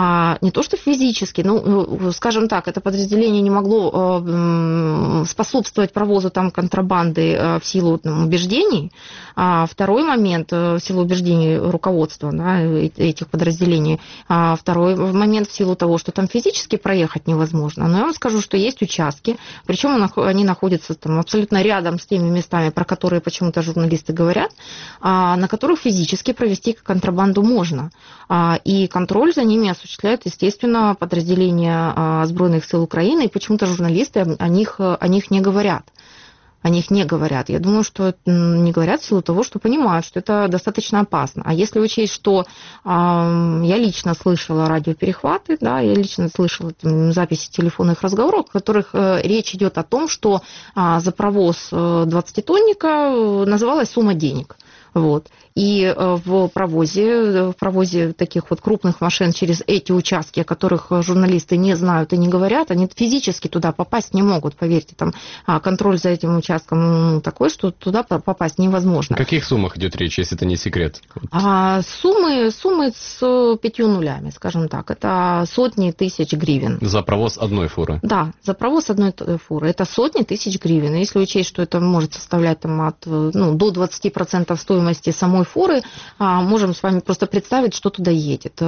не то что физически, ну, скажем так, это подразделение не могло способствовать провозу там контрабанды в силу там, убеждений. А второй момент, в силу убеждений руководства, да, этих подразделений. А второй момент в силу того, что там физически проехать невозможно. Но я вам скажу, что есть участки, причем они находятся там абсолютно рядом с теми местами, про которые почему-то журналисты говорят, на которых физически провести контрабанду можно. И контроль за ними осуществляет, естественно, подразделения Збройных сил Украины, и почему-то журналисты о них, о них не говорят. О них не говорят. Я думаю, что не говорят в силу того, что понимают, что это достаточно опасно. А если учесть, что э, я лично слышала радиоперехваты, да, я лично слышала там, записи телефонных разговоров, в которых э, речь идет о том, что э, за провоз э, двадцатитонника э, называлась сумма денег. Вот. И в провозе, в провозе таких вот крупных машин через эти участки, о которых журналисты не знают и не говорят, они физически туда попасть не могут, поверьте, там контроль за этим участком такой, что туда попасть невозможно. О каких суммах идет речь, если это не секрет? А, суммы, суммы с пятью нулями, скажем так, это сотни тысяч гривен. За провоз одной фуры? Да, за провоз одной фуры, это сотни тысяч гривен. Если учесть, что это может составлять там, от, ну, до двадцати процентов стоимости самой фуры, можем с вами просто представить, что туда едет.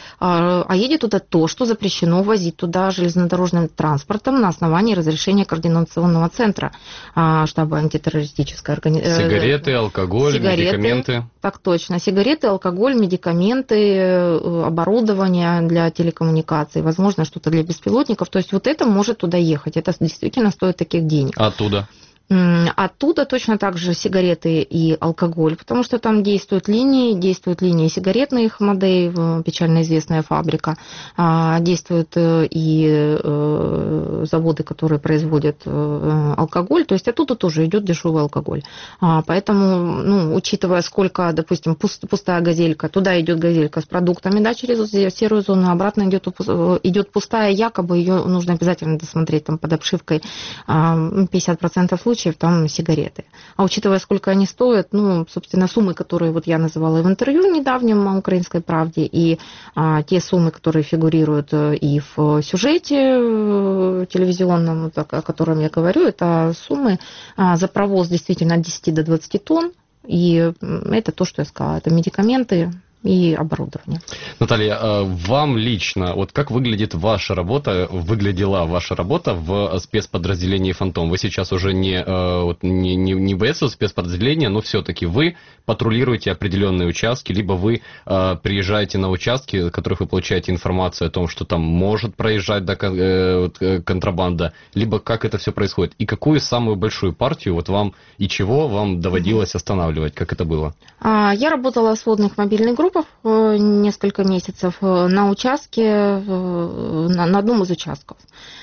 А едет туда то, что запрещено возить туда железнодорожным транспортом на основании разрешения Координационного центра штаба антитеррористической организации. Сигареты, алкоголь, Сигареты, медикаменты. Так точно. Сигареты, алкоголь, медикаменты, оборудование для телекоммуникаций, возможно, что-то для беспилотников. То есть вот это может туда ехать. Это действительно стоит таких денег. Оттуда? Оттуда точно так же сигареты и алкоголь, потому что там действуют линии, действуют линии сигаретных Мадей, печально известная фабрика, действуют и заводы, которые производят алкоголь, то есть оттуда тоже идет дешевый алкоголь. Поэтому, ну, учитывая, сколько, допустим, пустая газелька, туда идет газелька с продуктами, да, через серую зону, обратно идет, идет пустая, якобы ее нужно обязательно досмотреть там под обшивкой, пятьдесят процентов случаев там сигареты. А учитывая, сколько они стоят, ну, собственно, суммы, которые вот я называла в интервью недавнем о «Украинской правде», и а, те суммы, которые фигурируют и в сюжете телевизионном, о котором я говорю, это суммы а, за провоз действительно от десяти до двадцати тонн, и это то, что я сказала, это медикаменты и оборудование. Наталья, вам лично, вот как выглядит ваша работа, выглядела ваша работа в спецподразделении «Фантом»? Вы сейчас уже не, не, не, не боец спецподразделения, но все-таки вы патрулируете определенные участки, либо вы приезжаете на участки, в которых вы получаете информацию о том, что там может проезжать да, контрабанда, либо как это все происходит? И какую самую большую партию вот вам и чего вам доводилось останавливать? Как это было? Я работала в сводных мобильных группах несколько месяцев на участке, на, на одном из участков.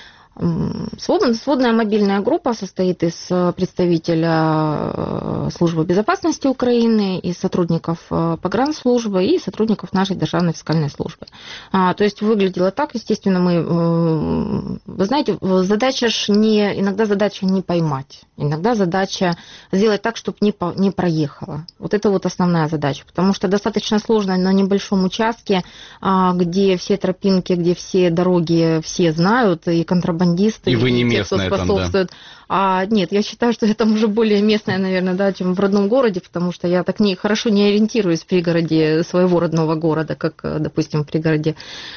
Сводная мобильная группа состоит из представителя службы безопасности Украины, из сотрудников погранслужбы и сотрудников нашей державной фискальной службы. А, то есть выглядело так, естественно, мы, вы знаете, задача ж не, иногда задача не поймать, иногда задача сделать так, чтобы не, по, не проехало. Вот это вот основная задача, потому что достаточно сложно на небольшом участке, где все тропинки, где все дороги все знают, и контрабандисты, и вы не местная там, да? А, нет, я считаю, что я там уже более местная, наверное, да, чем в родном городе, потому что я так не, хорошо не ориентируюсь в пригороде своего родного города, как, допустим, в пригороде,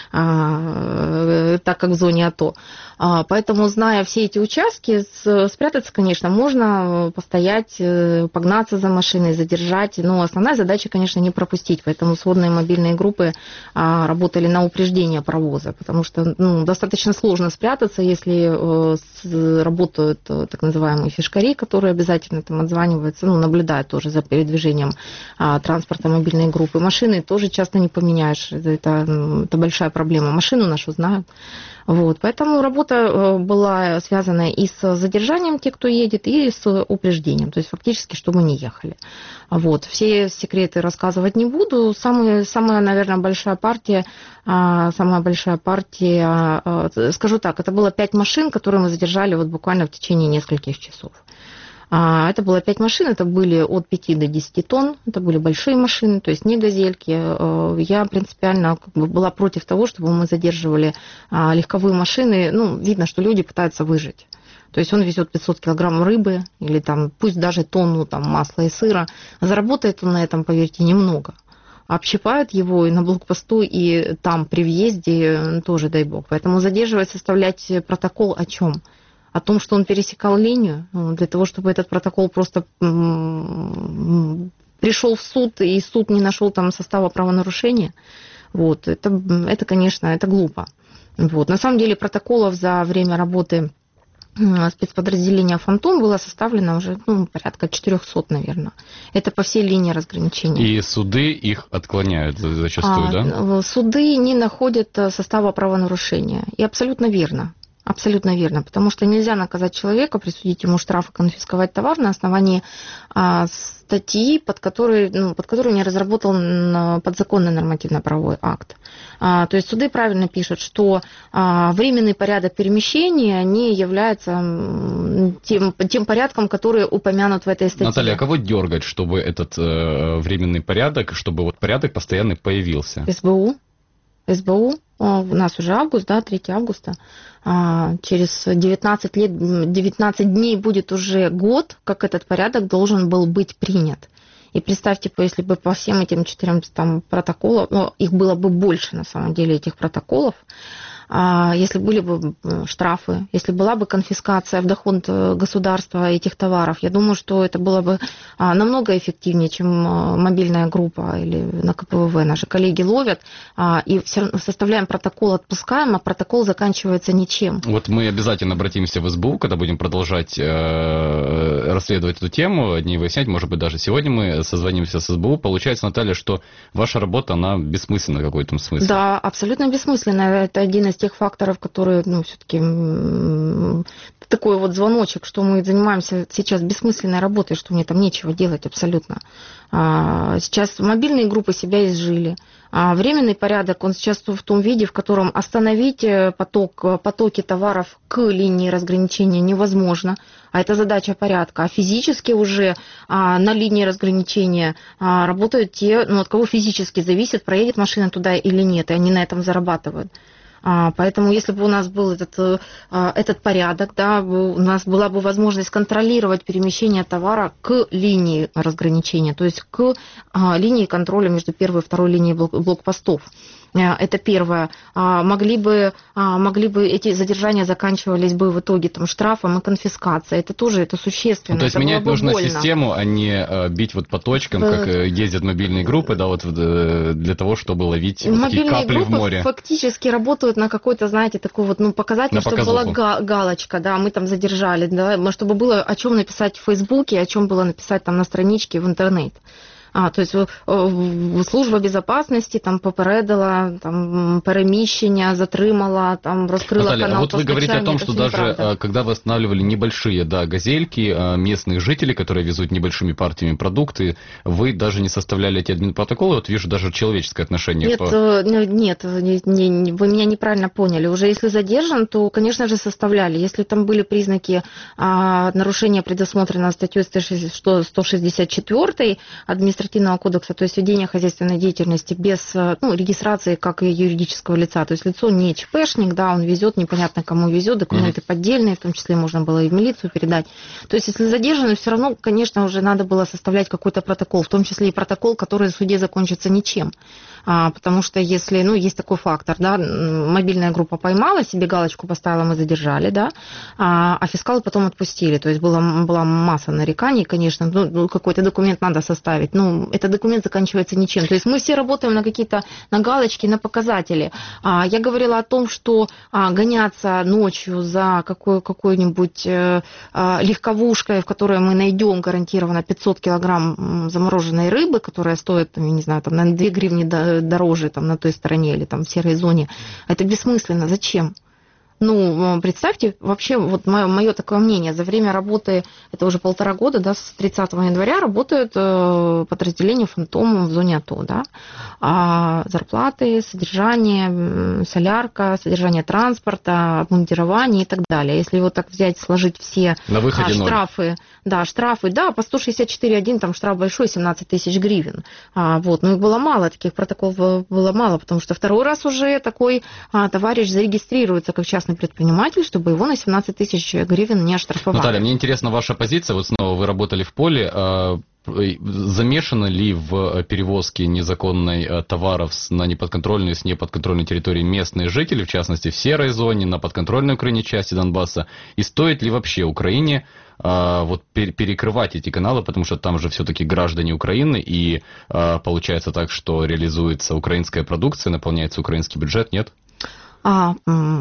а, так как в зоне АТО. А, поэтому, зная все эти участки, с, спрятаться, конечно, можно, постоять, погнаться за машиной, задержать, но основная задача, конечно, не пропустить. Поэтому сводные мобильные группы а, работали на упреждение провоза, потому что ну, достаточно сложно спрятаться, если э, с, работают так называемые фишкари, которые обязательно там отзваниваются, ну, наблюдают тоже за передвижением а, транспорта мобильной группы. Машины тоже часто не поменяешь, это, это большая проблема. Машину нашу знают. Вот, поэтому работа была связана и с задержанием тех, кто едет, и с упреждением, то есть фактически, чтобы не ехали. Вот, все секреты рассказывать не буду. Самая, самая, наверное, большая партия, самая большая партия, скажу так, это было пять машин, которые мы задержали вот буквально в течение нескольких часов. Это было пять машин, это были от пяти до десяти тонн, это были большие машины, то есть не газельки. Я принципиально как бы была против того, чтобы мы задерживали легковые машины. Ну, видно, что люди пытаются выжить. То есть он везет пятьсот килограмм рыбы или там, пусть даже тонну там, масла и сыра. Заработает он на этом, поверьте, немного. Общипают его и на блокпосту, и там при въезде тоже, дай бог. Поэтому задерживать, составлять протокол о чем? О том, что он пересекал линию, для того, чтобы этот протокол просто пришел в суд, и суд не нашел там состава правонарушения. Вот, это, это, конечно, это глупо. Вот. На самом деле протоколов за время работы спецподразделения «Фантом» было составлено уже ну, порядка четырехсот, наверное. Это по всей линии разграничения. И суды их отклоняют зачастую, а, да? Суды не находят состава правонарушения. И абсолютно верно. Абсолютно верно, потому что нельзя наказать человека, присудить ему штраф и конфисковать товар на основании а, статьи, под которой, ну, под которую не разработал подзаконный нормативно-правовой акт. А, то есть суды правильно пишут, что а, временный порядок перемещения не является тем, тем порядком, который упомянут в этой статье. Наталья, а кого дергать, чтобы этот э, временный порядок, чтобы вот порядок постоянный появился? СБУ. СБУ, у нас уже август, да, третьего августа, через девятнадцать лет, девятнадцать дней будет уже год, как этот порядок должен был быть принят. И представьте, если бы по всем этим четырем там, протоколам, ну, их было бы больше на самом деле, этих протоколов, если были бы штрафы, если была бы конфискация в доход государства этих товаров, я думаю, что это было бы намного эффективнее, чем мобильная группа или на ка пэ вэ вэ. Наши коллеги ловят и все равно составляем протокол, отпускаем, а протокол заканчивается ничем. Вот мы обязательно обратимся в эс бэ у, когда будем продолжать э, расследовать эту тему, не выяснять, может быть, даже сегодня мы созвонимся с эс бэ у. Получается, Наталья, что ваша работа, она бессмысленна в какой-то смысле. Да, абсолютно бессмысленна. Это один из тех факторов, которые, ну, все-таки такой вот звоночек, что мы занимаемся сейчас бессмысленной работой, что мне там нечего делать абсолютно. Сейчас мобильные группы себя изжили. А временный порядок, он сейчас в том виде, в котором остановить поток, потоки товаров к линии разграничения невозможно. А это задача порядка. А физически уже а, на линии разграничения а, работают те, ну, от кого физически зависит, проедет машина туда или нет, и они на этом зарабатывают. Поэтому, если бы у нас был этот, этот порядок, да, у нас была бы возможность контролировать перемещение товара к линии разграничения, то есть к линии контроля между первой и второй линией блокпостов. Это первое. Могли бы, могли бы эти задержания заканчивались бы в итоге там, штрафом и конфискацией. Это тоже это существенно. Ну, то есть это менять нужно больно. систему, а не бить вот по точкам, как ездят мобильные группы, да, вот для того, чтобы ловить вот такие капли в море. Фактически работают на какой-то, знаете, такой вот, ну, показатель, чтобы была га- галочка, да, мы там задержали, да, чтобы было о чем написать в Фейсбуке, о чем было написать там на страничке в интернете. А, то есть служба безопасности там попередила, там переміщення, затримала, там розкрила Наталья, канал а вот вы говорите о том, что даже неправда. когда вы останавливали небольшие, да, газельки, местных жителей, которые везут небольшими партиями продукты, вы даже не составляли эти админпротоколы, вот вижу даже человеческое отношение. Нет, по... нет, не, не, вы меня неправильно поняли. Уже если задержан, то, конечно же, составляли. Если там были признаки а, нарушения, предусмотренного статьей сто шестьдесят четыре административного кодекса, то есть ведение хозяйственной деятельности без, ну, регистрации как и юридического лица. То есть лицо не ЧПшник, да, он везет, непонятно кому везет, документы mm-hmm. поддельные, в том числе можно было и в милицию передать. То есть если задержаны, все равно, конечно, уже надо было составлять какой-то протокол, в том числе и протокол, который в суде закончится ничем. А, потому что если, ну, есть такой фактор, да, мобильная группа поймала, себе галочку поставила, мы задержали, да, а, а фискалы потом отпустили. То есть была, была масса нареканий, конечно, ну, какой-то документ надо составить, ну, этот документ заканчивается ничем. То есть мы все работаем на какие-то, на галочки, на показатели. А, я говорила о том, что а, гоняться ночью за какой, какой-нибудь а, легковушкой, в которой мы найдем гарантированно пятьсот килограмм замороженной рыбы, которая стоит, там, я не знаю, там, на две гривны дороже там, на той стороне или там, в серой зоне, это бессмысленно. Зачем? Ну, представьте, вообще, вот мое, мое такое мнение, за время работы, это уже полтора года, да, с тридцатого января работают э, подразделения «Фантом» в зоне АТО, да, а зарплаты, содержание, солярка, содержание транспорта, обмундирование и так далее. Если вот так взять, сложить все на выходе а, штрафы, ноль. да, штрафы, да, по сто шестьдесят четыре один, там штраф большой, семнадцать тысяч гривен, а, вот, ну, их было мало, таких протоколов было мало, потому что второй раз уже такой а, товарищ зарегистрируется как частный предприниматель, чтобы его на семнадцать тысяч гривен не оштрафовали. Наталья, мне интересна ваша позиция. Вот снова вы работали в поле. Замешаны ли в перевозке незаконной товаров на неподконтрольную, с неподконтрольной территории местные жители, в частности, в серой зоне, на подконтрольной Украине части Донбасса? И стоит ли вообще Украине вот перекрывать эти каналы, потому что там же все-таки граждане Украины, и получается так, что реализуется украинская продукция, наполняется украинский бюджет, нет? А,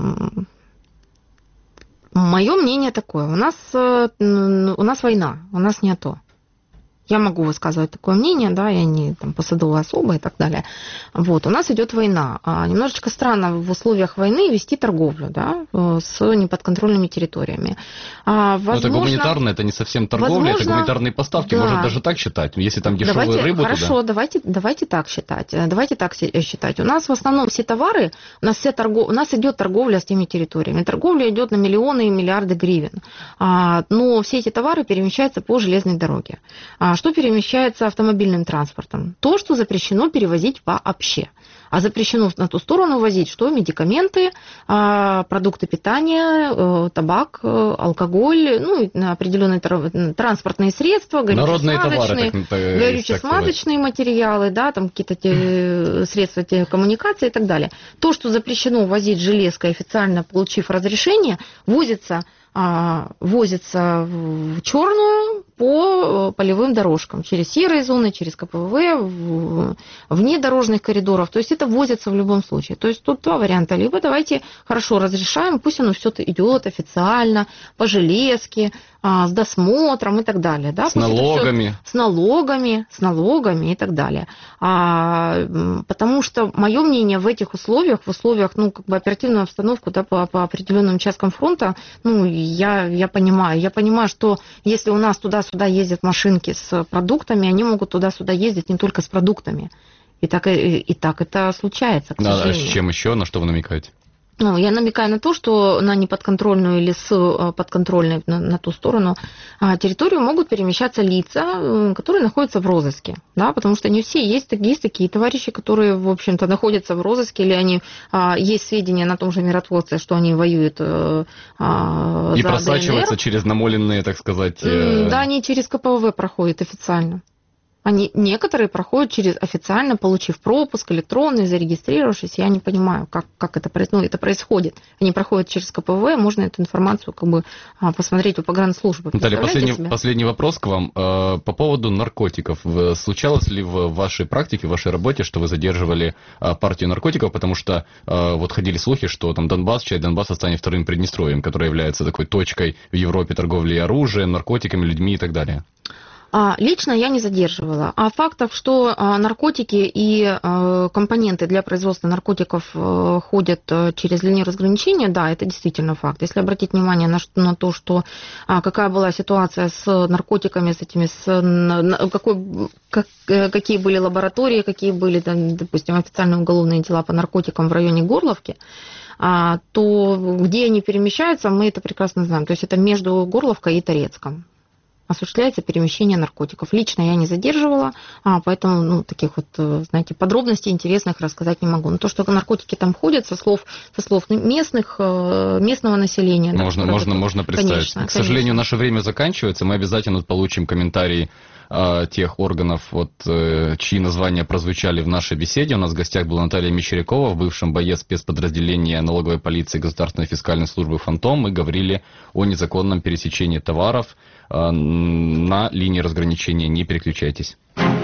мое мнение такое. У нас, у нас война, у нас не АТО. Я могу высказывать такое мнение, да, я не там, посадовая особа и так далее. Вот, у нас идет война. А немножечко странно в условиях войны вести торговлю, да, с неподконтрольными территориями. А, возможно, это гуманитарно, это не совсем торговля, возможно, это гуманитарные поставки, да. Можно даже так считать, если там дешевую давайте, рыбу. Хорошо, туда... давайте, давайте так считать. Давайте так считать. У нас в основном все товары, у нас, все торгов... у нас идет торговля с теми территориями. Торговля идет на миллионы и миллиарды гривен. А, но все эти товары перемещаются по железной дороге. А, что перемещается автомобильным транспортом? То, что запрещено перевозить вообще. А запрещено на ту сторону возить что? Медикаменты, продукты питания, табак, алкоголь, ну, определенные транспортные средства, горюче-смазочные, горюче-смазочные материалы, да, там какие-то средства телекоммуникации и так далее. То, что запрещено возить железкой, официально получив разрешение, возится возится в черную по полевым дорожкам, через серые зоны, через ка пэ вэ, вне дорожных коридоров. То есть это возится в любом случае. То есть тут два варианта. Либо давайте хорошо разрешаем, пусть оно все идет официально, по железке, с досмотром и так далее. Да? С налогами. С налогами, с налогами и так далее. А, потому что мое мнение в этих условиях, в условиях, ну, как бы оперативную обстановку, да, по, по определенным участкам фронта, ну, я, я понимаю. Я понимаю, что если у нас туда-сюда ездят машинки с продуктами, они могут туда-сюда ездить не только с продуктами. И так, и, и так это случается, к сожалению. А с чем еще? На что вы намекаете? Ну, я намекаю на то, что на неподконтрольную или с подконтрольной на, на ту сторону территорию могут перемещаться лица, которые находятся в розыске, да, потому что не все есть, есть такие товарищи, которые, в общем-то, находятся в розыске, или они есть сведения на том же миротворце, что они воюют а, и за просачиваются ДНР. Через намоленные, так сказать... Да, они через ка пэ вэ проходят официально. Они, некоторые проходят через официально, получив пропуск электронный, зарегистрировавшись. Я не понимаю, как, как это, ну, это происходит. Они проходят через ка пэ вэ, можно эту информацию как бы посмотреть у погранслужбы. Наталья, последний, последний вопрос к вам. По поводу наркотиков. Случалось ли в вашей практике, в вашей работе, что вы задерживали партию наркотиков, потому что вот ходили слухи, что там Донбасс, часть Донбасса станет вторым Приднестровьем, которое является такой точкой в Европе торговли оружием, наркотиками, людьми и так далее? Лично я не задерживала. А фактов, что наркотики и компоненты для производства наркотиков ходят через линию разграничения, да, это действительно факт. Если обратить внимание на, на то, что какая была ситуация с наркотиками, с этими, с, какой, как, какие были лаборатории, какие были, там, допустим, официальные уголовные дела по наркотикам в районе Горловки, то где они перемещаются, мы это прекрасно знаем. То есть это между Горловкой и Торецком осуществляется перемещение наркотиков. Лично я не задерживала, поэтому, ну, таких вот, знаете, подробностей интересных рассказать не могу. Но то, что наркотики там ходят, со слов, со слов местных, местного населения... Можно, да, можно, это, можно представить. Конечно, К сожалению, конечно. наше время заканчивается. Мы обязательно получим комментарии э, тех органов, вот, э, чьи названия прозвучали в нашей беседе. У нас в гостях была Наталья Мещерякова, в бывшем боец спецподразделения налоговой полиции Государственной фискальной службы «Фантом». Мы говорили о незаконном пересечении товаров э, на линии разграничения. Не переключайтесь.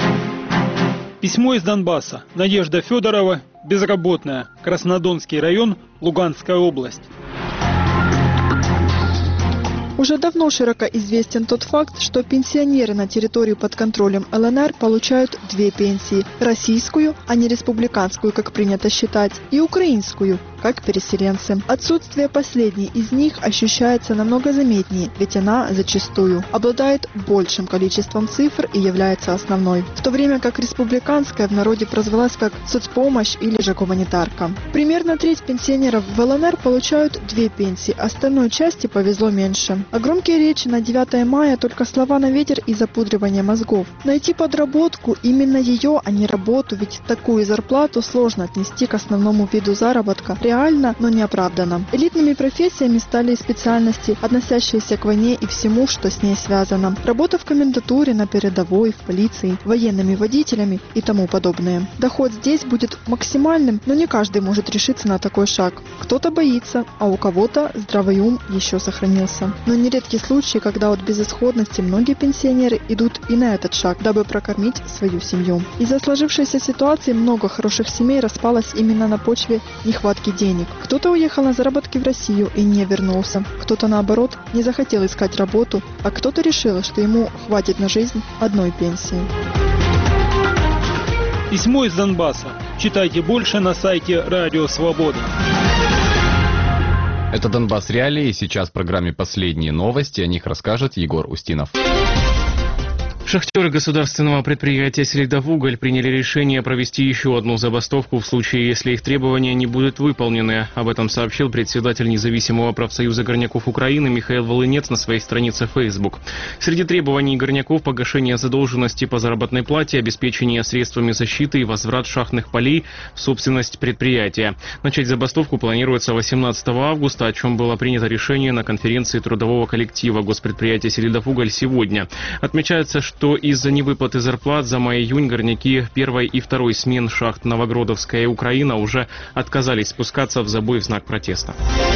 Письмо из Донбасса. Надежда Федорова, безработная. Краснодонский район, Луганская область. Уже давно широко известен тот факт, что пенсионеры на территории под контролем эл эн эр получают две пенсии – российскую, а не республиканскую, как принято считать, и украинскую, как переселенцы. Отсутствие последней из них ощущается намного заметнее, ведь она зачастую обладает большим количеством цифр и является основной, в то время как республиканская в народе прозвалась как соцпомощь или же гуманитарка. Примерно треть пенсионеров в эл эн эр получают две пенсии, остальной части повезло меньше. А громкие речи на девятое мая только слова на ветер и запудривание мозгов. Найти подработку, именно ее, а не работу, ведь такую зарплату сложно отнести к основному виду заработка. Реально, но не оправданно. Элитными профессиями стали и специальности, относящиеся к войне и всему, что с ней связано. Работа в комендатуре, на передовой, в полиции, военными водителями и тому подобное. Доход здесь будет максимальным, но не каждый может решиться на такой шаг. Кто-то боится, а у кого-то здравый ум еще сохранился. Но нередки случаи, когда от безысходности многие пенсионеры идут и на этот шаг, дабы прокормить свою семью. Из-за сложившейся ситуации много хороших семей распалось именно на почве нехватки денег. Кто-то уехал на заработки в Россию и не вернулся. Кто-то, наоборот, не захотел искать работу, а кто-то решил, что ему хватит на жизнь одной пенсии. Письмо из Донбасса. Читайте больше на сайте Радио Свобода. Это «Донбасс Реалии», и сейчас в программе «Последние новости». О них расскажет Егор Устинов. Шахтеры государственного предприятия «Селидовуголь» приняли решение провести еще одну забастовку в случае, если их требования не будут выполнены. Об этом сообщил председатель независимого профсоюза горняков Украины Михаил Волынец на своей странице в Facebook. Среди требований горняков погашение задолженности по заработной плате, обеспечение средствами защиты и возврат шахтных полей в собственность предприятия. Начать забастовку планируется восемнадцатого августа, о чем было принято решение на конференции трудового коллектива госпредприятия «Селидовуголь» сегодня. Отмечается, что что из-за невыплаты зарплат за май-июнь горняки первой и второй смен шахт Новогродовская и Украина уже отказались спускаться в забой в знак протеста.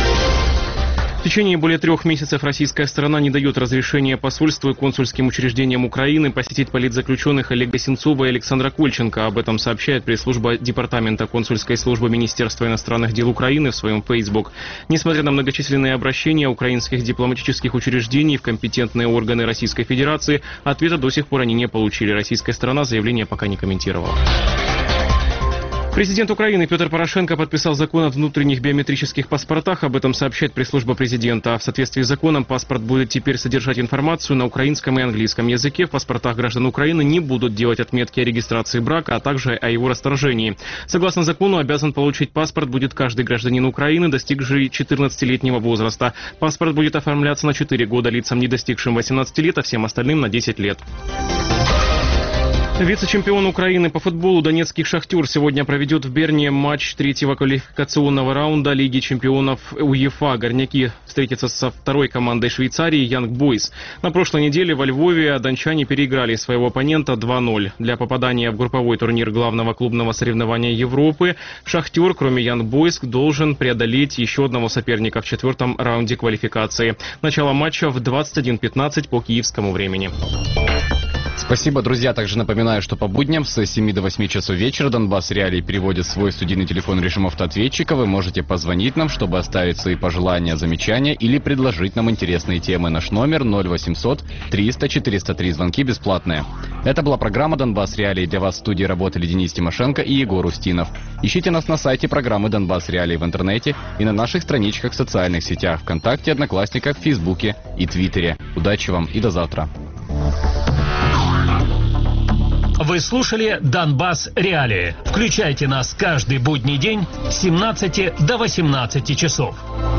В течение более трех месяцев российская сторона не дает разрешения посольству и консульским учреждениям Украины посетить политзаключенных Олега Сенцова и Александра Кольченко. Об этом сообщает пресс-служба Департамента консульской службы Министерства иностранных дел Украины в своем Facebook. Несмотря на многочисленные обращения украинских дипломатических учреждений в компетентные органы Российской Федерации, ответа до сих пор они не получили. Российская сторона заявление пока не комментировала. Президент Украины Петр Порошенко подписал закон о внутренних биометрических паспортах. Об этом сообщает пресс-служба президента. В соответствии с законом паспорт будет теперь содержать информацию на украинском и английском языке. В паспортах граждан Украины не будут делать отметки о регистрации брака, а также о его расторжении. Согласно закону, обязан получить паспорт будет каждый гражданин Украины, достигший четырнадцатилетнего возраста. Паспорт будет оформляться на четыре года лицам, не достигшим восемнадцати лет, а всем остальным на десять лет. Вице-чемпион Украины по футболу донецкий «Шахтер» сегодня проведет в Берне матч третьего квалификационного раунда Лиги чемпионов УЕФА. Горняки встретятся со второй командой Швейцарии «Янг Бойз». На прошлой неделе во Львове дончане переиграли своего оппонента два ноль. Для попадания в групповой турнир главного клубного соревнования Европы «Шахтер», кроме «Янг Бойз», должен преодолеть еще одного соперника в четвертом раунде квалификации. Начало матча в двадцать один пятнадцать по киевскому времени. Спасибо, друзья. Также напоминаю, что по будням с семи до восьми часов вечера Донбасс Реалии переводит свой студийный телефон в режим автоответчика. Вы можете позвонить нам, чтобы оставить свои пожелания, замечания или предложить нам интересные темы. Наш номер ноль восемьсот триста четыреста три. Звонки бесплатные. Это была программа «Донбасс Реалии». Для вас в студии работали Денис Тимошенко и Егор Устинов. Ищите нас на сайте программы «Донбасс Реалии» в интернете и на наших страничках в социальных сетях ВКонтакте, Одноклассниках, Фейсбуке и Твиттере. Удачи вам и до завтра. Вы слушали «Донбасс Реалии». Включайте нас каждый будний день с семнадцати до восемнадцати часов.